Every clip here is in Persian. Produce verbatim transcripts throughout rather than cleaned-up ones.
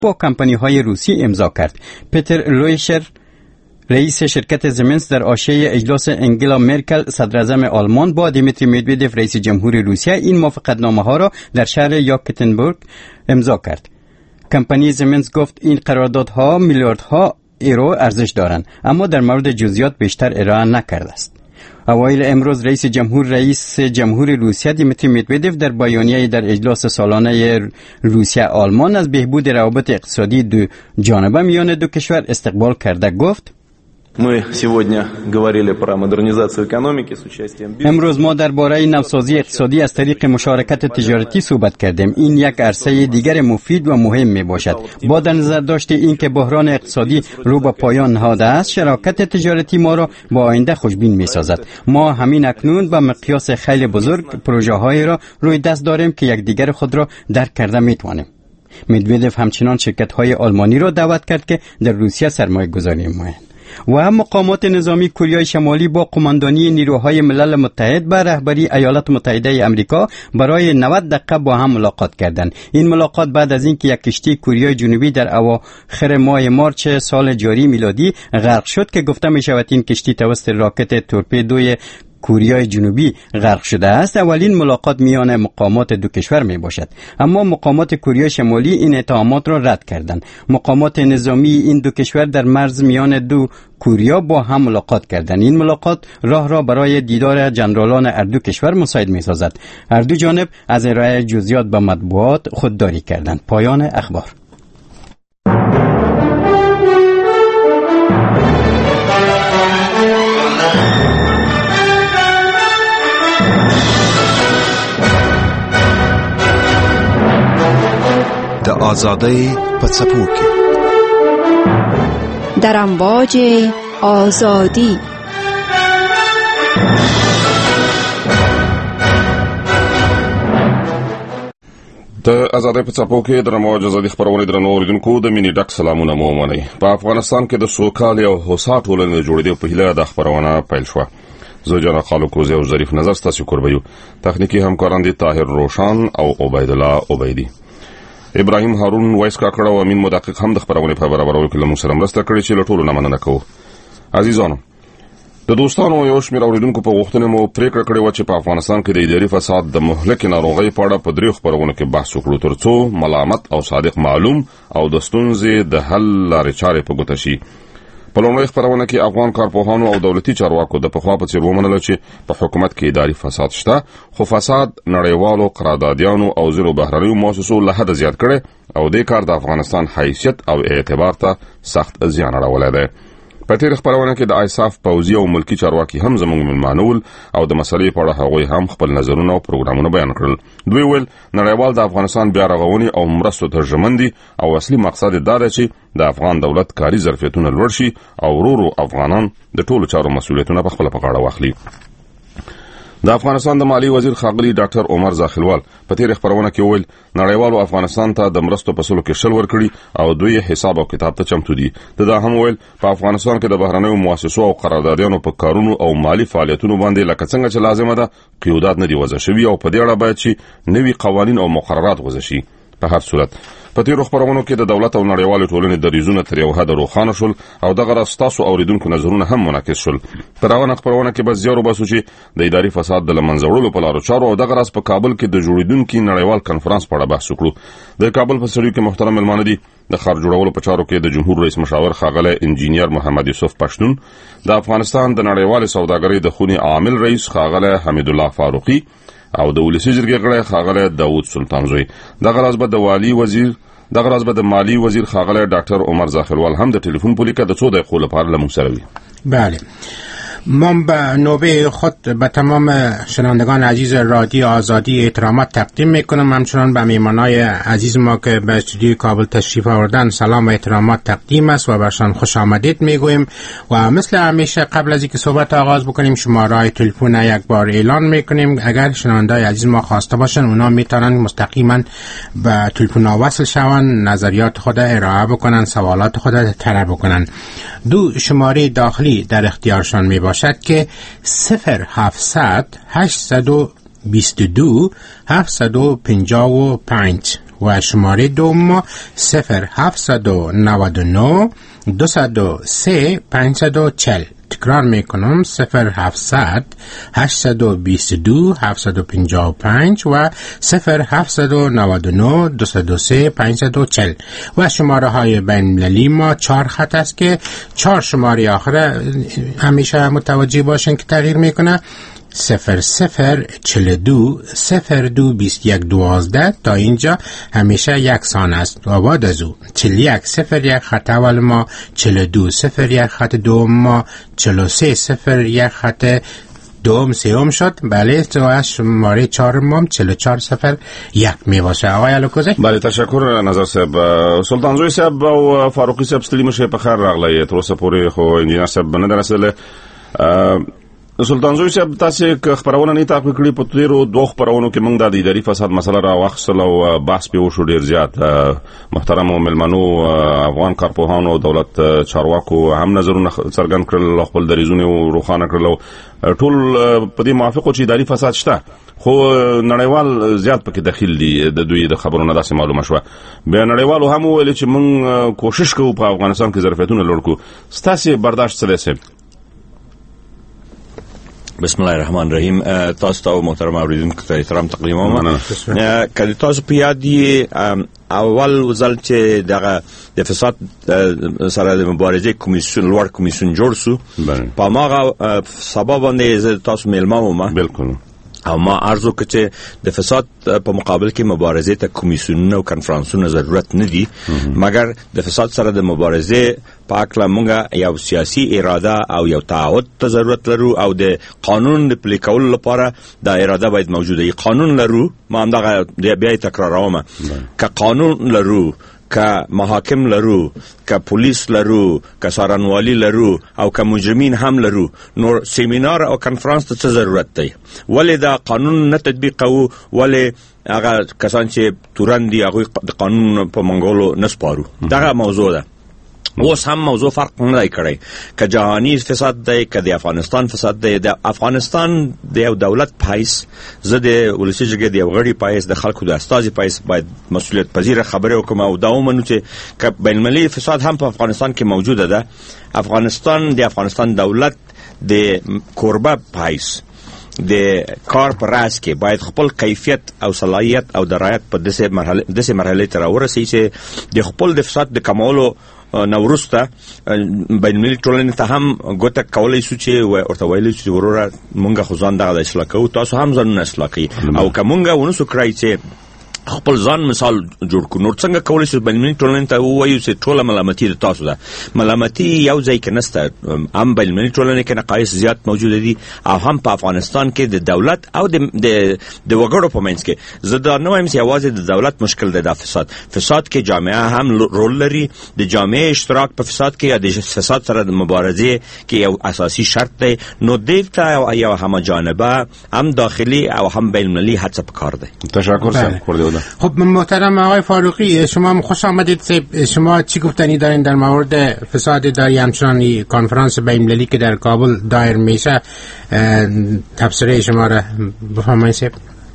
با کمپانی های روسی امضا کرد. پیتر لویشر رئیس شرکت زمنس در عاشیه اجلاس انگلا مرکل صدر اعظم آلمان با دیمیتری مدودوف رئیس جمهور روسیه این موافقتنامه ها را در شهر یکاترینبورگ امضا کرد. کمپانی زمنس گفت این قراردادها میلیاردها یورو ارزش دارند، اما در مورد جزئیات بیشتر ارائه نکرده است. اوایل امروز رئیس جمهور رئیس جمهور روسیه دیمیتری مدودوف در بیانیه‌ای در اجلاس سالانه روسیه آلمان از بهبود روابط اقتصادی دو جانبه میان دو کشور استقبال کرده گفت: امروز ما درباره نوسازی اقتصادی از طریق مشارکت تجارتی صحبت کردیم. این یک عرصه دیگر مفید و مهم می باشد. با در نظر داشت این که بحران اقتصادی رو به پایان نهاده است، شراکت تجارتی ما را با آینده خوشبین می سازد. ما همین اکنون به مقیاس خیلی بزرگ پروژه هایی را روی دست داریم که یکدیگر خود را درک کرده می توانیم. مدودوف همچنان شرکت های آلمانی را دعوت کرد که در روسیه سرمایه گذاری نمایند. و هم مقامات نظامی کوریای شمالی با قماندانی نیروهای ملل متحد به رهبری ایالات متحده آمریکا برای نود دقیقه با هم ملاقات کردند. این ملاقات بعد از اینکه یک کشتی کوریای جنوبی در اواخر ماه مارچ سال جاری میلادی غرق شد که گفته می شود این کشتی توسط راکت تورپدوی کوریای جنوبی غرق شده است، اولین ملاقات میان مقامات دو کشور می باشد. اما مقامات کوریای شمالی این اتهامات را رد کردند. مقامات نظامی این دو کشور در مرز میان دو کوریا با هم ملاقات کردند. این ملاقات راه را برای دیدار جنرالان هر دو کشور مساعد می سازد. هر دو جانب از ارائه جزئیات به مطبوعات خودداری کردند. پایان اخبار. د آزادۍ په څپو کې در امواج آزادی د آزادۍ په څپو کې د امواج آزادي خبرونه درنو اوریدونکو د مینې ډک سلامونه مو ومنئ. په افغانستان کې د سوکالۍ او هوسا ټولنې د جوړېدو په هیله د خبرونه پیل شوه. زه جانا خالقوزی او ظریف نظر ستاسو کوربیو. تخنیکی همکاران دي طاهر روشان او عبید الله عبیدی. ابراهیم هارون وایس کاکړه او امین مدقق هم د خبرونه په برابرولو کې له موږ سره مرسته کړې چې له ټولو نه مننه کوو. عزیزانو، د دوستانو یو شمېر اوریدونکو په غوښتنه مو پریکړه کړې و چې په افغانستان کې د اداري فساد د مهلکې ناروغۍ په اړه په دریو خبرونو کې بحث وکړو، ترڅو ملامت او صادق معلوم او د ستونزې د حل لارې چارې په ګوته شي. په لومړۍ خبرونه کې افغان کارپوهانو او دولتي چارواکو د پخوا په څېر ومنله چې په حکومت کې اداري فساد شته، خو فساد نړیوالو قراردادیانو او ځینو بهرنیو مؤسسو له حده زیات کړی او دې کار د افغانستان حیثیت او اعتبار ته سخت زیان اړولی دی. په تېره خبرونه کې د ایساف پوځي او ملکي چارواکي هم زموږ مېلمانه ول او د مسلې په اړه هغوی هم خپل نظرونه او پروګرامونه بیان کړل. دوی ویل نړیوال د افغانستان بیا رغونې او مرستو ترجمان دي او اصلي مقصد یې دا دی چې د افغان دولت کاري ظرفیتونه لوړ شي او ورو ورو افغانان د ټولو چارو مسؤلیتونه په خپله په غاړه واخلي. د افغانستان د مالی وزیر ښاغلي ډاکټر عمر زاخیلوال په تېره خبرونه کې وویل نړیوالو افغانستان ته د مرستو په سلو کې شل ورکړي او دوی حساب او کتاب ته چمتو دي. د دا هم ویل په افغانستان کې د بهرنیو مؤسسو او قراردادیانو په کارونو او مالی فعالیتونو باندې لکه څنګه چې لازمه ده قیودات نه دي وضع شوي او په دې اړه باید چې نوي قوانین او مقررات وضع شي. په هر صورت په تیرو خبرونو کې د دولت او نړیوالو ټولنې دریځونه تر یو حده روښانه شول او دغه راز ستاسو اوریدونکو نظرونه هم منعکس شول. په دغه خبرونه کې به زیار وباسو چې د اداري فساد د له منځه وړلو په لارو چارو او دغه راز په کابل کې د جوړېدونکي نړیوال کنفرانس په اړه بحث وکړو. د کابل په سړیو کې محترم مېلمانه دي د ښار جوړولو په چارو کې د جمهور رئیس مشاور ښاغلی انجینیر محمد یوسف پښتون، د افغانستان د نړیوالې سوداګرۍ د خونې عامل رئیس ښاغلی حمیدالله فاروقي او د ولسي جرګې غړی ښاغلی داود سلطانزوی. دغه راز به د والي وزیر دغه راز به د مالی وزیر ښاغلی ډاکټر عمر زاخیلوال هم د ټلیفون په لیکه د څو دقیقو لپاره له موږ سره وي. بله، ما به نوبه خود به تمام شنوندگان عزیز رادیو آزادی احترامات تقدیم میکنم. همچنان به میهمانای عزیز ما که به استودیوی کابل تشریف آوردن سلام و احترامات تقدیم است و برشان خوش آمدید میگویم و مثل همیشه قبل از اینکه صحبت آغاز بکنیم شماره تلفن یک بار اعلان میکنیم. اگر شنوندگان عزیز ما خواسته باشن اونا میتونن مستقیما به تلفن وصل شون، نظریات خود ارائه بکنن، سوالات خود طرح بکنن. دو شماره داخلی در اختیارشان می باشد که صفر هفتصد هشتصد و بیست و دو هفتصد و پنجاه و پنج و شماره دوم ما صفر هفتصد و نود و نه دویست و سه پانصد و چهل. تکرار میکنم صفر هفتصد هشتصد و بیست و دو هفتصد و پنجاه و پنج و صفر هفتصد و نود و نه دویست و سه پانصد و چهل. و شماره های بین المللی ما چهار خط است که چهار شماره آخر همیشه متوجه باشن که تغییر میکنه. صفر صفر چل دو صفر دو بیست یک دوازده تا اینجا همیشه یکسان است و بعد از او چل یک صفر یک خط اول ما، چل دو صفر یک خط دوم ما، چل و سه صفر یک خط دوم سیوم شد. بله تو از شماره چهار ما چل و چهار صفر یک می باشه. آقای الکوزی. بله تشکر نظر صاحب. سلطان زوی صاحب او فاروقی صاحب ستلی مشه په خیر راغلی. تر اوسه پورې خو انجینر صاحب نه درسله. سلطان زوی صاحب تاسو که خبرونه نه تعقیب کړی په تیرو دوه خبرونو کې موږ د اداري فساد مسله را واخصل او بحث په وشو ډیر زیات. محترم ملمنو افغان کارپوهانو دولت چارواکو هم نظرونه څرګند کړل، خپل دریزونه روښانه کړل. ټول په دې موافقو چې اداري فساد شته، خو نړیوال زیات پکې دخیل دي. د دوی د خبرونو داسې معلومه شوه. بیا نړیوالو هم ویل چې موږ کوشش کوو په افغانستان کې ظرفیتونه لوړ کړو. ستاسو برداشت څه دی؟ بسم الله الرحمن الرحیم. تاسو ته محترم اوریدونکو ته احترام تقدیم کوم. کله تاسو په یاد دی اول ځل چې دغه د فساد سره د مبارزې کمیسیون لوړ کمیسیون جوړ شو، په ماغه سبب باندې تاسو ملمه ما بالکل او ما عرض وکړ چې د فساد په مقابل کې مبارزې ته کمیسیونونه او کنفرانسونه ضرورت نه دي، مګر د فساد سره د مبارزې په اړه موږ یو سیاسي اراده او یو تعهد ته ضرورت لرو او د قانون د پلي کولو لپاره د اراده باید موجوده وي. قانون لرو، ما هم دغه بیا تکراروم، که قانون لرو، که محاکم لرو، که پولیس لرو، که سارنوالی لرو او که مجرمین هم لرو، نو سیمینار او کنفرانس ته ضرورت دی. ولې دا قانون نه تطبیق کوو؟ ولې هغه کسان چې تورن دي هغه د قانون په منګولو نه سپارو؟ دغه موضوع ده. اوس هم موضوع فرق نه دی کړی، که جهانی فساد دی که د افغانستان فساد دی. د افغانستان د یو دولت پایس، زه د ولسی جرګې د یو غړي پایس، د خلکو د استازي پایس باید مسؤلیت پذیره خبره وکم او دا ومنو چې که بین المللي فساد هم په افغانستان کې موجوده ده. افغانستان د افغانستان دولت د کوربه پایس د کار پر راس کې باید خپل کیفیت او صلاحیت او درایت په دسه مرحله دسه مرحله تر ورسې چې د خپل د فساد د کمولو نورسته بین المللي ټولنې ته هم ګوته کولای شو چې ورته ویلی چې وروره مونږه خو ځان دغه اصلاح کوو، تاسو هم ځانونه اصلاح کړئ. او که مونږه ونسو کړی چې خپل ځان مثال جوړ کړو، نو څنګه کولی شو بین المللي ټولنې ته ووایو چې ټوله ملامتي د تاسو ده؟ ملامتي یو ځای کې نشته، هم بین المللي ټولنې کې نقایص زیات موجوده دي او هم په افغانستان کې د دولت او د د وګړو په منځ کې. زه دا نه وایم چې یوازې د دولت مشکل دی. د فساد فساد کې جامعه هم رول لري. د جامعه اشتراک په فساد کې یا د فساد سره د مبارزې کې یو اساسي شرط دی. نو دیتا یو همجانبه هم داخلي او هم بین المللي هڅه پکار دی. تشکر صاحب. خب محترم آقای فاروقی، شما خوش آمدید. شما چی گفتنی دارین در مورد فساد اداری همچنان کنفرانس بین المللی که در کابل دایر میشه؟ تبصره شما را بفرمایید.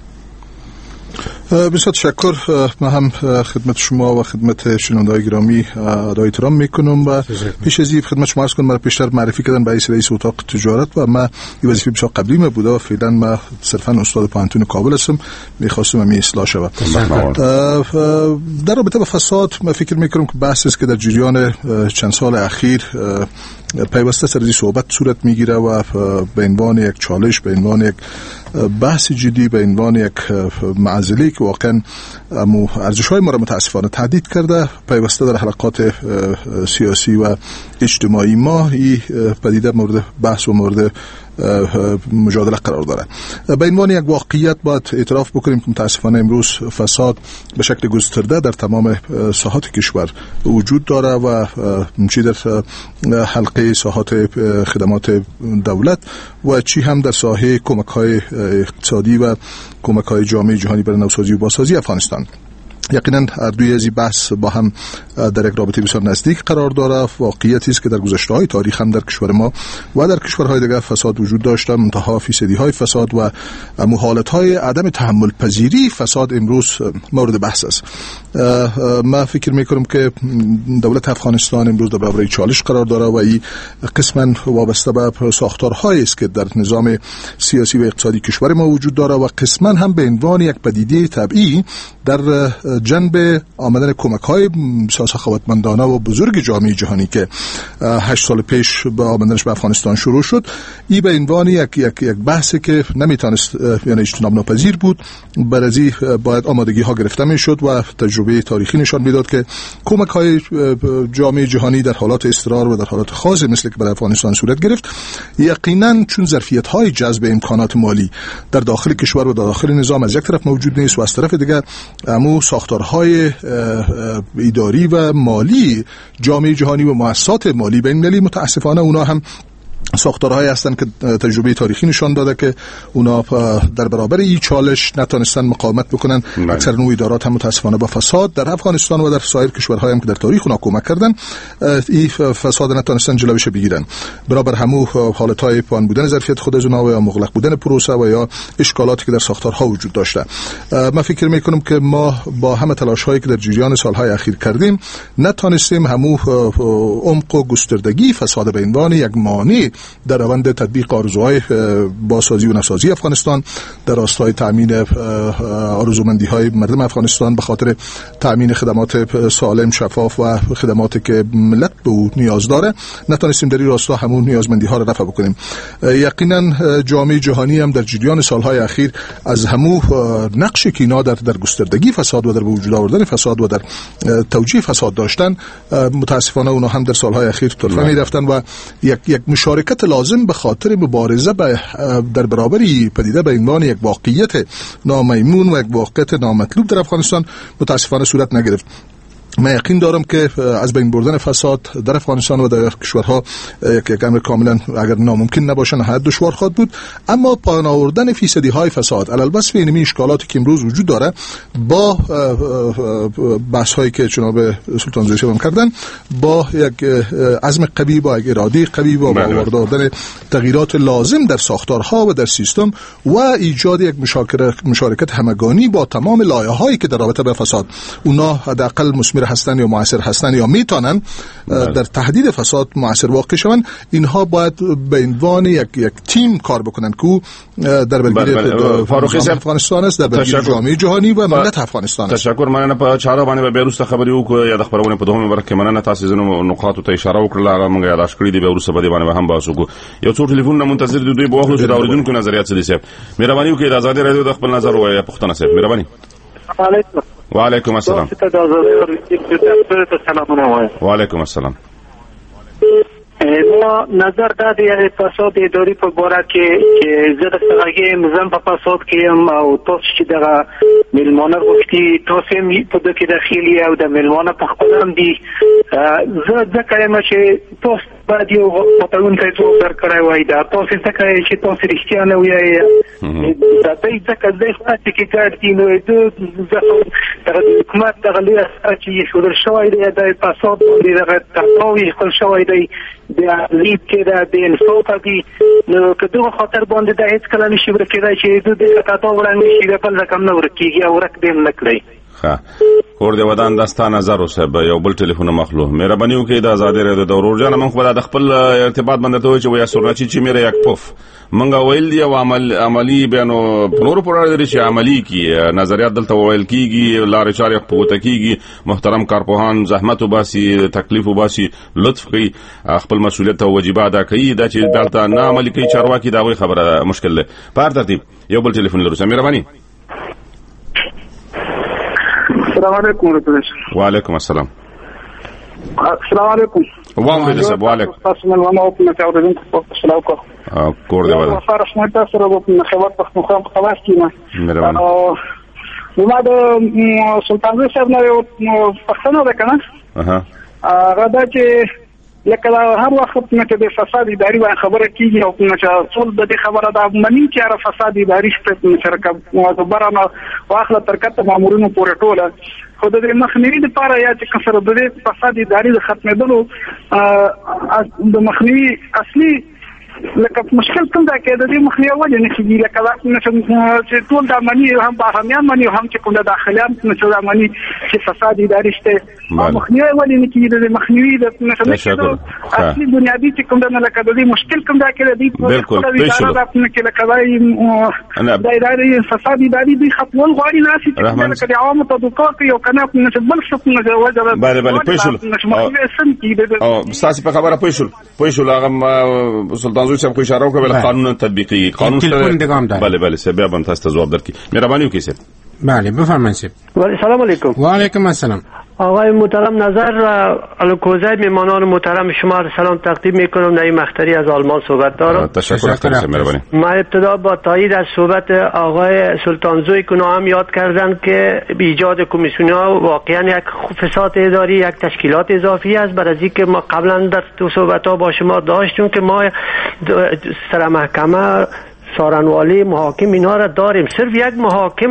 بسیار تشکر. من هم خدمت شما و خدمت شنونده‌های گرامی ادای احترام میکنم و پیش از این خدمت شما عرض کنم مرا پیشتر معرفی کردن به رئیس رئیس اتاق تجارت و من این وظیفه بسیار قبلی ما بوده و فعلا من صرفا استاد پانتون کابل هستم. میخواستم همین اصلاح شود. در رابطه با فساد من فکر میکنم که بحثی است که در جریان چند سال اخیر پیوسته سر از صحبت صورت میگیره و به عنوان یک چالش، به عنوان یک بحث جدی، به عنوان یک معضلی که واقعا ارزش‌های ما را متاسفانه تهدید کرده، پیوسته در حلقات سیاسی و اجتماعی ما این پدیده مورد بحث و مورد مجادله قرار داره. به عنوان یک واقعیت باید اعتراف بکنیم که متاسفانه امروز فساد به شکل گسترده در تمام ساحات کشور وجود داره و چی در حلقه ساحات خدمات دولت و چی هم در ساحه کمک‌های اقتصادی و کمک‌های جامعه جهانی برای نوسازی و بازسازی افغانستان. یقینا هر دوی از این بحث با هم در یک رابطه بسیار نزدیک قرار داره. واقعیتی است که در گذشته‌های تاریخ هم در کشور ما و در کشورهای دیگر فساد وجود داشته، منتها فیصدی‌های فساد و حالت‌های عدم تحمل پذیری فساد امروز مورد بحث است. من فکر می‌کنم که دولت افغانستان امروز در برابر چالش قرار داره و این قسماً وابسته به ساختارهایی است که در نظام سیاسی و اقتصادی کشور ما وجود داره و قسماً هم به عنوان یک پدیده طبیعی در جنب آمدن کمک‌های سخاوتمندانه و بزرگ جامعه جهانی که هشت سال پیش با آمدنش به افغانستان شروع شد، این به عنوان یک یک یک بحثی که نمیتونست یعنی اجتناب ناپذیر بود. برای باید آمادگی ها گرفته میشد و تجربه تاریخی نشان میداد که کمک‌های جامعه جهانی در حالات اضطرار و در حالات خاص مثل که برای افغانستان صورت گرفت، یقینا چون ظرفیت‌های جذب امکانات مالی در داخل کشور و در داخل نظام از یک طرف موجود نیست و از طرف دیگر امو ساختارهای اداری و مالی جامعه جهانی و مؤسسات مالی بین‌المللی متاسفانه اونا هم ساختارهایی هستند که تجربه تاریخی نشان داده که اونا در برابر این چالش نتونستن مقاومت بکنن. اکثر نوع ادارات هم متاسفانه با فساد در افغانستان و در سایر کشورهای هم که در تاریخ اونا کمک کردن این فساد نتونستن جلوش بگیرن. برابر همو حالتهای پایین بودن ظرفیت خود از اونا و یا مغلق بودن پروسه و یا اشکالاتی که در ساختارها وجود داشته. من فکر میکنم که ما با همه تلاش‌هایی که در جریان سالهای اخیر کردیم نتونستیم همو عمق و گستردگی فساد به عنوان یک مانع در روند تطبیق آرزوهای بازسازی و نسازی افغانستان در راستای تامین آرزومندی‌های مردم افغانستان به خاطر تامین خدمات سالم، شفاف و خدماتی که ملت به او نیاز داره نتونستیم در این راستا همون نیازمندی‌ها را رفع بکنیم. یقینا جامعه جهانی هم در جریان سالهای اخیر از همون نقشی که اینا در در گستردگی فساد و در وجود آوردن فساد و در توجیه فساد داشتن متاسفانه اونا هم در سالهای اخیر طرفه می‌رفتن و یک یک مشارکت لازم به خاطر مبارزه در برابری پدیده به عنوان یک واقعیت نامیمون و یک واقعیت نامطلوب در افغانستان متاسفانه صورت نگرفت. من یقین دارم که از بین بردن فساد در افغانستان و در کشورها یک امر کاملا اگر ناممکن نباشه نهایت دشوار خواهد بود، اما پایان آوردن فیصدی های فساد علی الوصف اینمی اشکالاتی که امروز وجود داره با بحث هایی که جناب سلطان زویی صاحب کردن با یک عزم قوی با یک اراده قوی با آوردن تغییرات لازم در ساختارها و در سیستم و ایجاد یک مشارکت همگانی با تمام لایه‌هایی که در رابطه با فساد اونا حداقل مسمر هستن یا موثر هستن یا میتونن در تهدید فساد موثر واقع شون، اینها باید به عنوان یک یک تیم کار بکنن که در برگیری فاروقی صاحب افغانستان است، در برگیری جامعه جهانی و ملت افغانستان است. تشکر. مننه. په چاره باندې به وروسته خبرې وکړو یا د خبرونه په دوه برخه مننه تاسو زنه نقاط ته اشاره وکړه هغه موږ یاداش کړی دی به وروسته به باندې هم باسو کو یو څو ټلیفون منتظر دي دوی به واخلو چې دا اوریدونکو نظریات څه دي صاحب مهرباني وکړئ د آزادۍ رادیو د خپل نظر وایي پښتنه صاحب مهرباني. علیکم وعلیکم السلام. وعلیکم السلام. ما نظر داده یعنی فساد اداری په باره کې چې زه د څنګه مزم په فساد کې ام او تاسو چې دغه ملمانه وختي تاسو یې په دغه داخلي او د ملمانه په خپل هم دي زه ځکه یم چې تاسو باید یو متون ته څو درکړای وای دا تاسو ځکه چې تاسو رښتیا نه وایي دا دې ځکه زه خاطر کې کارتي نو د حکومت دغه لوی چې شو در شوی دی د فساد دغه تاوی خپل شوی دی د لیب کې د انصاف دی نو کله خاطر باندې د هیڅ کله نشي ورکېدای چې د دې کاته وړاندې شي د بل رقم نه ورکیږي او رک دې نه کړی. ها کور دی ودان داستا نظر اوسه به یو بل ټلیفون مخلو مهرباني وکړئ د آزادۍ رادیو د ورور جان من خو د خپل ارتباط باندې ته چې ویا سورچی چې میره یک پوف منګه ویل دی او عمل عملی بیانو نور پر لري چې عملی کی نظریات دلته ویل کیږي لارې چارې پوته کیږي. محترم کارپوهان زحمت وباسي تکلیف وباسي لطف کوي خپل مسؤلیت او واجبات ادا کوي دا چې دلته نه عملی کوي چارواکي دا وی خبره مشکل ده. په ترتیب یو بل ټلیفون لرو مهرباني. السلام علیکم ورحمۃ. وعلیکم السلام. السلام علیکم. وعلیکم السلام. وعلیکم. تاسو نن ونه او په تاوردن کو سلام کو. ا کور دی ولا. فرص مې تاسو سره په خبرت په مخام خلاص کیما. مهرباني. نو ما د سلطان صاحب نه یو پښتنه ده کنه. اها. هغه دا چې لکه هر وخت چې د فساد اداري باندې خبره کیږي او چې ټول د دې خبره د منی چې را فساد اداري شته شرکت معتبرانه واخله ترکته مامورینو پورې ټوله خو د مخنیوي لپاره یا چې کسر د دې فساد اداري د ختمېدلو د مخنیوي اصلي لکه مشکل کوم دا کې د دې مخنیوي ولې نه کیږي لکه چې ټول د منی هم باهمیان منی هم چې کوم د داخليان چې د منی چې فساد اداري شته مخنیوي ولې نه کیږي د مخنیوي د نشو اصلي بنیادی چې کوم د لکه د دې مشکل کوم دا کې د دې بالکل اداره د کې لکه دا د اداري فساد اداري د خپل غواړي ناس چې لکه د عوامو تطبیقات یو کنه چې بل څه نه وجه بله بله پېښول او تاسو په خبره پېښول پېښول هغه سلطان زوی صاحب کو اشاره وکړه قانون تطبیقی قانون سره بله بله سه بیا باندې تاسو جواب درکې مهرباني وکړئ سه بله بفرمایید. سلام علیکم. و علیکم السلام. آقای محترم نظر الکوزه میمانان محترم شما را سلام تقدیم میکنم. نعیم مختری از آلمان صحبت دارم. تشکر از مهربانی. ما ابتدا با تایید از صحبت آقای سلطانزوی کنو هم یاد کردن که ایجاد کمیسیون ها واقعا یک فساد اداری یک تشکیلات اضافی است. برای اینکه ما قبلا در تو صحبت ها با شما داشتیم که ما سر محکمه سارنوالی محاکم اینا را داریم. صرف یک محاکم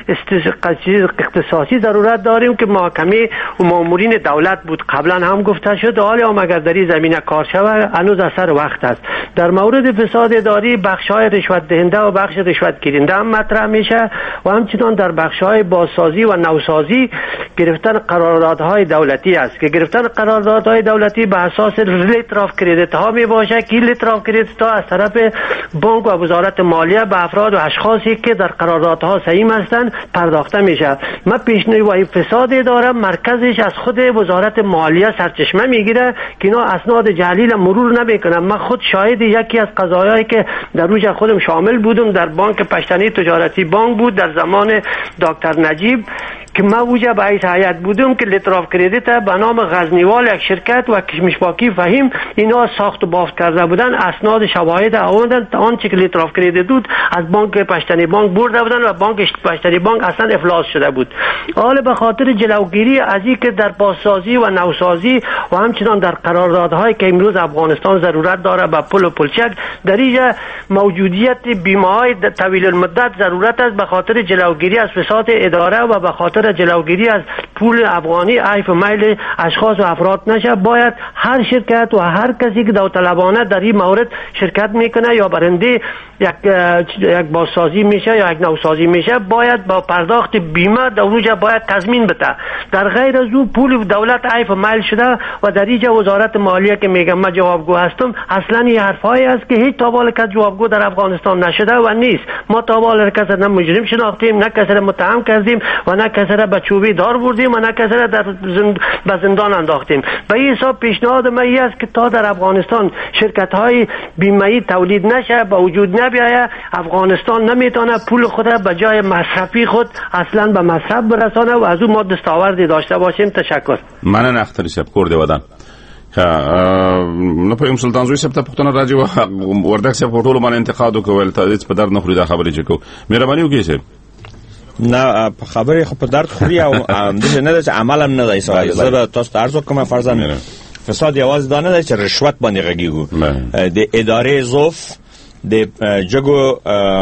اختصاصی ضرورت داریم که محاکمه و مامورین دولت بود. قبلا هم گفته شد حالی هم اگر در این زمینه کار شود هنوز اثر وقت است. در مورد فساد اداری بخش‌های رشوت دهنده و بخش رشوت گیرنده هم مطرح میشه و همچنان در بخش‌های بازسازی و نوسازی گرفتن قراردادهای دولتی است که گرفتن قراردادهای دولتی به اساس لیتر آف کردیت ها می باشه که لیتر آف کردیت ها از طرف بانک و وزارت مالیه به افراد و اشخاصی که در قراردادها سهیم هستند پرداخته میشه. من پیشنهاد فساد دارم مرکزش از خود وزارت مالیه سرچشمه میگیره که اینا اسناد جلیل مرور نمیکنن. من خود شاهد یکی از قضایایی که در روز خودم شامل بودم در بانک پشتنی تجارتی بانک بود در زمان دکتر نجیب که من اوجه به ایس حیات بودم که لیتر آف کردیت به نام غزنیوال یک شرکت و کشمش باکی فهیم اینا ساخت و بافت کرده بودن اسناد شواهد آوردن آنچه که لیتر آف کردیت بود از بانک پشتنی بانک برده بودن و بانک پشتنی بانک اصلا افلاس شده بود. حالا به خاطر جلوگیری از این که در بازسازی و نوسازی و همچنان در قراردادهایی که امروز افغانستان ضرورت داره به پل و پلچک در اینجا موجودیت بیمه‌های طویل المدت ضرورت است به خاطر جلوگیری از فساد اداره و به خاطر جلوگیری از پول افغانی عیف میل اشخاص و افراد نشه. باید هر شرکت و هر کسی که داوطلبانه در این مورد شرکت میکنه یا برنده یک یک بازسازی میشه یا یک نوسازی میشه باید با پرداخت بیمه دولت باید تضمین بده. در غیر از او پول دولت عیف میل شده و در اینجا وزارت مالیه که میگم من جوابگو هستم اصلا این حرفایی است که هیچ تابال کس جوابگو در افغانستان نشده و نیست. ما تابال کس نه مجرم شناختیم نه کس متهم کردیم و نه کس به چوبی دار بردیم و نه کسی را در زند... به زندان انداختیم. به این حساب پیشنهاد من این است که تا در افغانستان شرکت های بیمه‌ای تولید نشه به وجود نبیاید افغانستان نمیتونه پول خود را به جای مصرفی خود اصلا به مصرف برسانه و از اون ما دستاوردی داشته باشیم. تشکر. مننه اختری صاحب کور دی ودان نو په سلطان زوی صاحب ته پښتنه راځي وردک صاحب ټول باندې انتقاد وکول ته په در نه خوري دا خبرې چې کو مهرباني وکړئ. نه خبرې خو په درد خوري او دغه نه د عمل هم نه دی سوال. زه تاسو ته عرض کوم فرضاً فساد یوازې دا نه دی چې رشوت باندې غږیږي د ادارې ضعف د جګو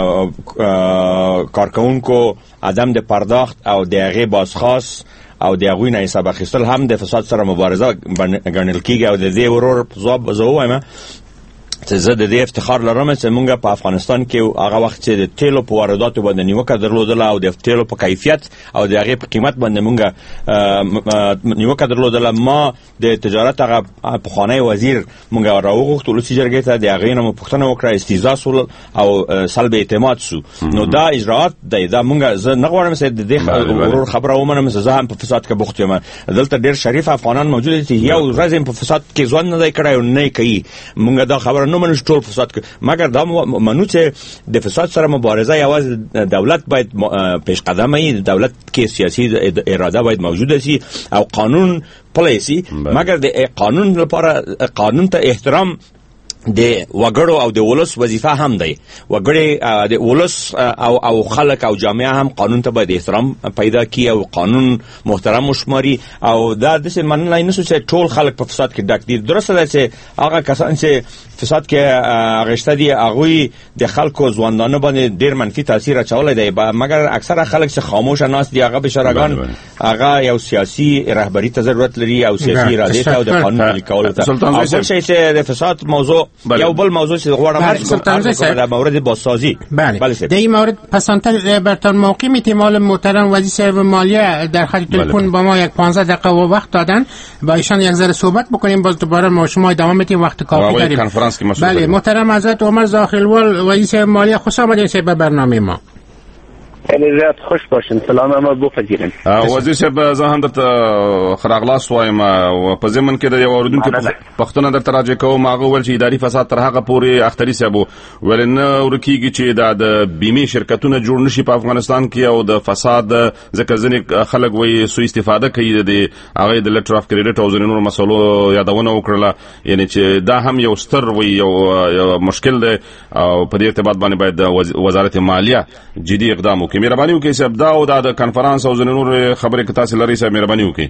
کارکونکو عدم د پرداخت او د هغه بازخواست او د هغوی نه حساب اخیستل هم د فساد سره مبارزه ګڼل کیږي او د دې ورور ځواب زه وایم چې زه د دې افتخار لرم چې موږ په افغانستان کې هغه وخت چې د تیلو په وارداتو باندې نیوکه درلودله او د تیلو په کیفیت او د هغې په قیمت باندې موږ نیوکه درلودله ما د تجارت هغه پخوانی وزیر موږ راوغوښت ولسي جرګې ته د هغې نه مو پوښتنه وکړه استیضاح سول او سلب اعتماد سو. نو دا اجراات دی دا موږ زه نه غواړم چې د دې ورور خبره ومنم چې زه هم په فساد کې بوخت یم. دلته ډېر شریف افغانان موجود دي چې یو ورځ هم په فساد کې ځوان نه دی کړی او نه کوي. موږ دا خبره نو منو ټول فساد مګر دا منو چې د فساد سره مبارزه یوازې دولت باید پیش قدم وي. دولت کې سیاسي اراده باید موجود شي او قانون پلی شي مګر د قانون لپاره قانون ته احترام د وګړو او د ولس وظیفه هم دی. وګړي د ولس او او خلک او جامعه هم قانون ته باید احترام پیدا کړي او قانون محترم وشماري او دا د څه منلای نه چې ټول خلک په فساد کې ډک دي. درسته ده چې هغه کسان چې فساد کې غشته دي هغه د خلکو ځوانانو باندې ډیر منفي تاثیر اچولای دی، مګر اکثره خلک چې خاموش ناس دي هغه بشراګان هغه یو سیاسي رهبری ته ضرورت لري او سیاسي اراده ته او د قانون پلي کولو ته. او بل شی چې د فساد موضوع یو بل موضوع چې غواړم در مورد بازسازی. بله در این مورد پسانتر برتان موقع میتیمال محترم وزیر مالیه در خط تلفن با ما یک پانزده دقیقه و وقت دادن، با ایشان یک ذره صحبت بکنیم، باز دوباره ما شما ادامه میتیم، وقت کافی داریم. بله محترم حضرت عمر زاخیلوال وزیر مالیه، خوش آمدید به برنامه ما. خیلی زیاد خوش باشین. سلام اما بپذیرین. وزیر صاحب زه هم درته خراغلاس وایم او په ضمن کې د یو اوریدونکو پښتنه درته راځي کوم هغه ول چې اداري فساد تر هغه پورې اختری صاحب ولنه ورکیږي چې د بیمه شرکتونه جوړ نشي په افغانستان کې او د فساد ځکه ځنې خلک وایي سو استفاده کوي د هغه د لیټر اف کریډټ او ځینو مسولو یادونه وکړه، یعنی چې دا هم یو ستر وي یو مشکل دی او په دې ارتباط باندې باید وزارت مالیه جدي اقدام وکړي. مهرباني وکړئ صاحب دا او د کانفرنس او ځینو نور خبرې که تاسو لرئ صاحب مهرباني وکړئ.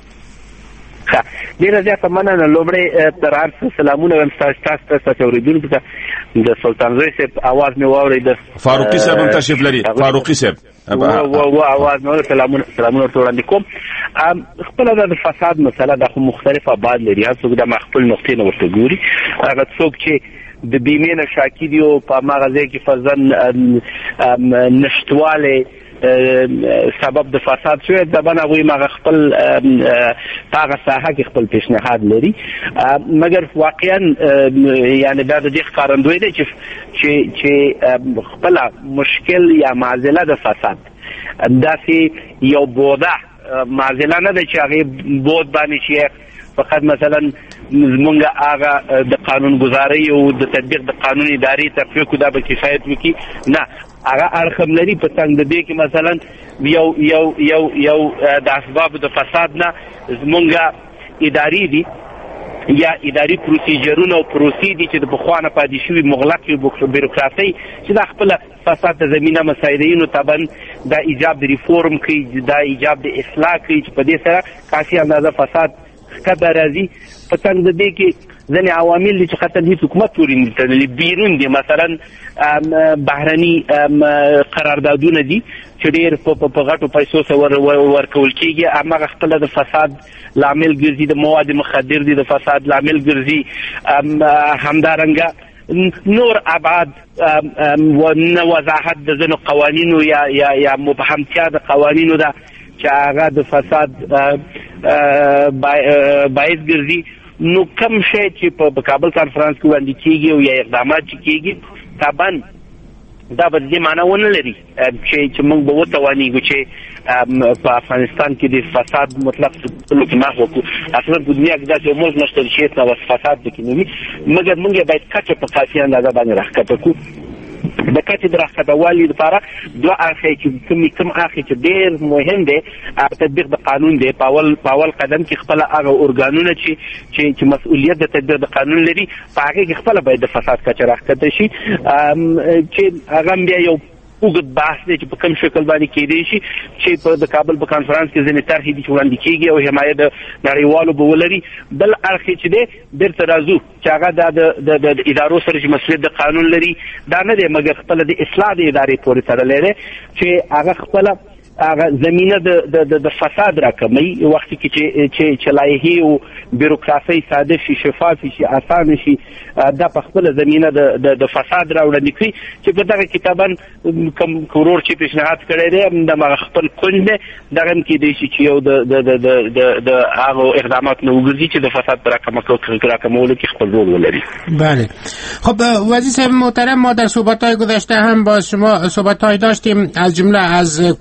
ډیره زیاته مننه. لومړی تر هر څه سلامونه وایم ستاسو ته اوریدونکو ته. د سلطان زوی صاحب اواز مې واورېد. فاروقي صاحب هم تشریف لري. فاروقي صاحب و و اواز مې سلامونه سلامونه وړاندې کوم. خپل د فساد مسله د مختلفه ابعاد لري، هر څوک د خپل نقطې نه ورته ګوري. هغه څوک چې د بیمې نه شاکی دی او په مغازه کې فرضاً نشټواله سبب د فساد شوی د بنوي مغ خپل هغه ساحه کې خپل پیشنهاد لري، مګر واقعا یعنی دا د دې ښکارندوی دی چې چې خپل مشکل یا معضله د فساد داسې یو بوده معضله نه ده چې هغه بود باندې شي فقط مثلا زمونږ هغه د قانون گزاري او د تطبیق د قانون اداري تفریق کو دا به کفایت وکي، نه هغه اړخم لري په څنګه د دې کې مثلا یو یو یو یو د اسباب د فساد نه زمونږ اداري دي یا اداري پروسیجرونه او پروسې دي چې د بخوانه پاتې شوي مغلق یو بیروکراسي چې د خپل فساد ته زمينه مسایدینو تبن د ایجاب د ریفورم کوي، د ایجاب د اصلاح کوي چې په دې سره کافي اندازه فساد کبه راځي. په څنګه د دې کې ځینې عوامل دي چې خاطر هیڅ حکومت پورې نه بیرون دي، مثلا بهرني قراردادونه دي چې ډېر په غټو پیسو سره ورکول کېږي، هغه خپله د فساد لامل ګرځي، د مواد مخدر دي د فساد لامل ګرځي. همدارنګه نور ابعاد و نه وضاحت د ځینو قوانینو یا یا یا مبهمتیا د قوانینو ده چې هغه د فساد باعث ګرځي. نو کم شی چې په کابل کانفرنس کې وړاندې کېږي او یا اقدامات چې کېږي طبعا دا به دې معنی ونه لري چې چې موږ به وتوانیږو چې په افغانستان کې د فساد مطلق لکه ما وکړو. اصلا په دنیا کې داسې ملک نشته چې نو فساد پکې نه وي، مګر موږ باید کچه په کافي اندازه باندې راښکته کړو. د کچې د راښکتهوالي لپاره دوه اړخې چې کوم کوم اړخې چې ډېر مهم دی تطبیق د قانون دی. په اول په اول قدم کې خپله هغه ارګانونه چې چې چې مسؤلیت د تطبیق د قانون لري په هغې کې خپله باید د فساد کچه راښکته شي، چې هغه بیا یو اوږد بحث دی چې په کوم شکل باندې کېدی شي چې په د کابل په کانفرنس کې ځینې طرحې دي چې وړاندې کېږي او حمایه د نړیوالو به ولري. بل اړخ چې دی بیرته راځو چې هغه دا د ادارو سره چې مسؤلیت د قانون لري دا نه دی، مګر خپله د اصلاح د ادارې پورې تړلی دی چې هغه خپله هغه زمینه د د فساد راکموي. وخت کې چې چې لایحې او بیروکراسي ساده شي، شفاف شي، اسانه شي، دا په خپل زمینه د د فساد راوړاندې کوي چې په دغه کتاباً کوم کورور چې پیشنهاد کړی دی د خپل کونج دی دغه هم کېدی شي چې یو د د د هغه اقدامات نه وګرځي چې د فساد پر راکمولو کې خپل رول ولري. بله خب وزیر صاحب محترم، ما در صحبت‌های گذشته هم با شما صحبت‌های داشتیم، از جمله از کمک‌های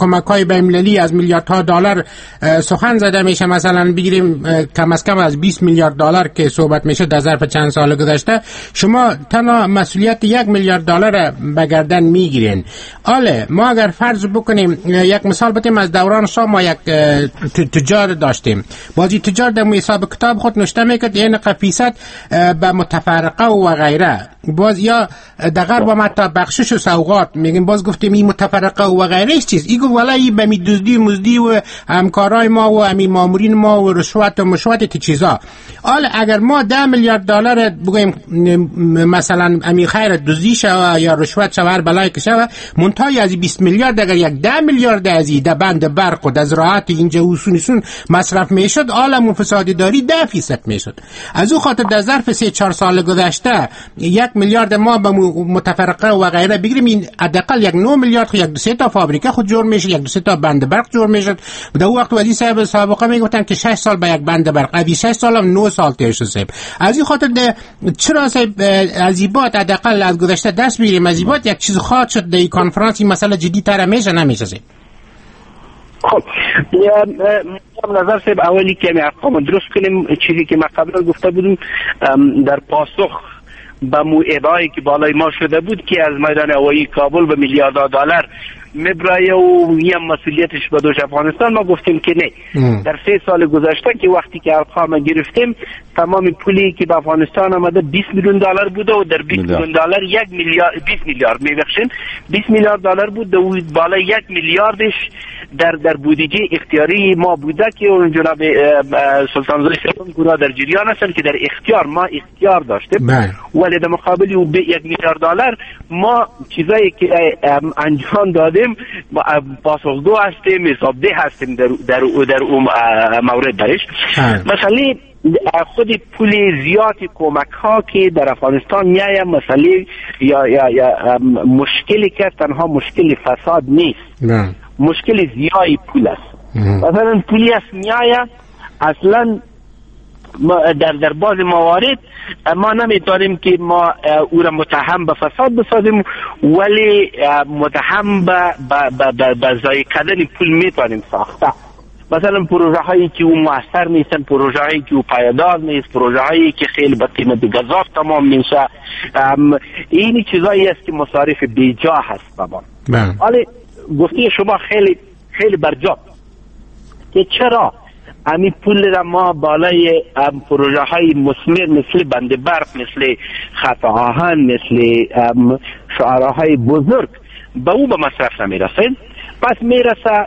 بین المللی از میلیاردها دلار سخن زده میشه، مثلا بگیریم کم از کم از بیست میلیارد دلار که صحبت میشه در ظرف چند سال گذشته، شما تنها مسئولیت یک میلیارد دلار به گردن میگیرین. آله ما اگر فرض بکنیم یک مثال بتیم از دوران شاه، ما یک تجار داشتیم، بازی تجار در حساب کتاب خود نوشته میکرد این فیصد به متفرقه و غیره، باز یا در غرب و متا بخشش و سوغات میگیم، باز گفتیم این متفرقه و غیره چیز، ای گفت والا این به می دزدی مزدی و همکارای ما و امی مامورین ما و رشوت و مشوت تی چیزا. حالا اگر ما ده میلیارد دلار بگیم مثلا امی خیر دزدی شوه یا رشوت شوه هر بلای که شوه، منتهای از بیست میلیارد اگر یک ده میلیارد ازی در بند برق و در زراعت اینجا و سونیسون مصرف میشد، عالم فسادی داری ده فیصد میشد. از او خاطر در ظرف سه چهار سال گذشته یک میلیارد ما به متفرقه و غیره بگیریم، این حداقل یک نه میلیارد یک دو سه تا فابریکه خود جور میشه، یک دو سه تا بند برق جور میشه. در اون وقت وزیر صاحب سابقه میگفتن که شش سال به یک بند برق، از شش سال هم نه سال تیر شده. از این خاطر چرا صاحب از ایبات حداقل از گذشته دست بگیریم، از ایبات یک چیز خواهد شد در این کنفرانس این مسئله جدی تر میشه نمیشه؟ خب نظر صاحب اولی که می ارقام درست کنیم، چیزی که ما قبلا گفته بودیم در پاسخ به موعدهایی که بالای ما شده بود که از میدان هوایی کابل به میلیاردها دلار مبرای و هم مسئولیتش به دوش افغانستان، ما گفتیم که نه. ام. در سه سال گذشته که وقتی که ارقام گرفتیم تمام پولی که به افغانستان آمده بیست میلیون دلار بوده و در بیست میلیون دلار یک میلیارد بیست میلیارد میبخشین بیست میلیارد دلار بود و بالای یک میلیاردش در در بودجه اختیاری ما بوده که اون جناب سلطان زوی سلطان گورا در جریان هستن که در اختیار ما اختیار داشتیم، ولی در مقابل او به یک میلیارد دلار ما چیزایی که انجام دادیم پاسخگو هستیم، حسابده هستیم در در در اون مورد درش. مثلا خود پول زیادی کمک ها که در افغانستان میایه، مسئله یا یا یا مشکلی که تنها مشکل فساد نیست، نه. مشکل زیادی پول است. مثلا پولی است میایه اصلا در در بعض موارد ما نمیتونیم که ما او را متهم به فساد بسازیم، ولی متهم به به ضایع کردن پول میتونیم ساخته. مثلا پروژه هایی که او موثر نیستن، پروژه هایی که او پایدار نیست، پروژه هایی که خیلی به قیمت گزاف تمام میشه، این چیزایی است که مصارف بیجا هست بابا. ولی گفتی شما خیلی خیلی برجا که چرا امی پول را ما بالای پروژه های مثمر مثل بند برق، مثل خط آهن، مثل شعراهای بزرگ به او به مصرف نمیرسه، پس میرسه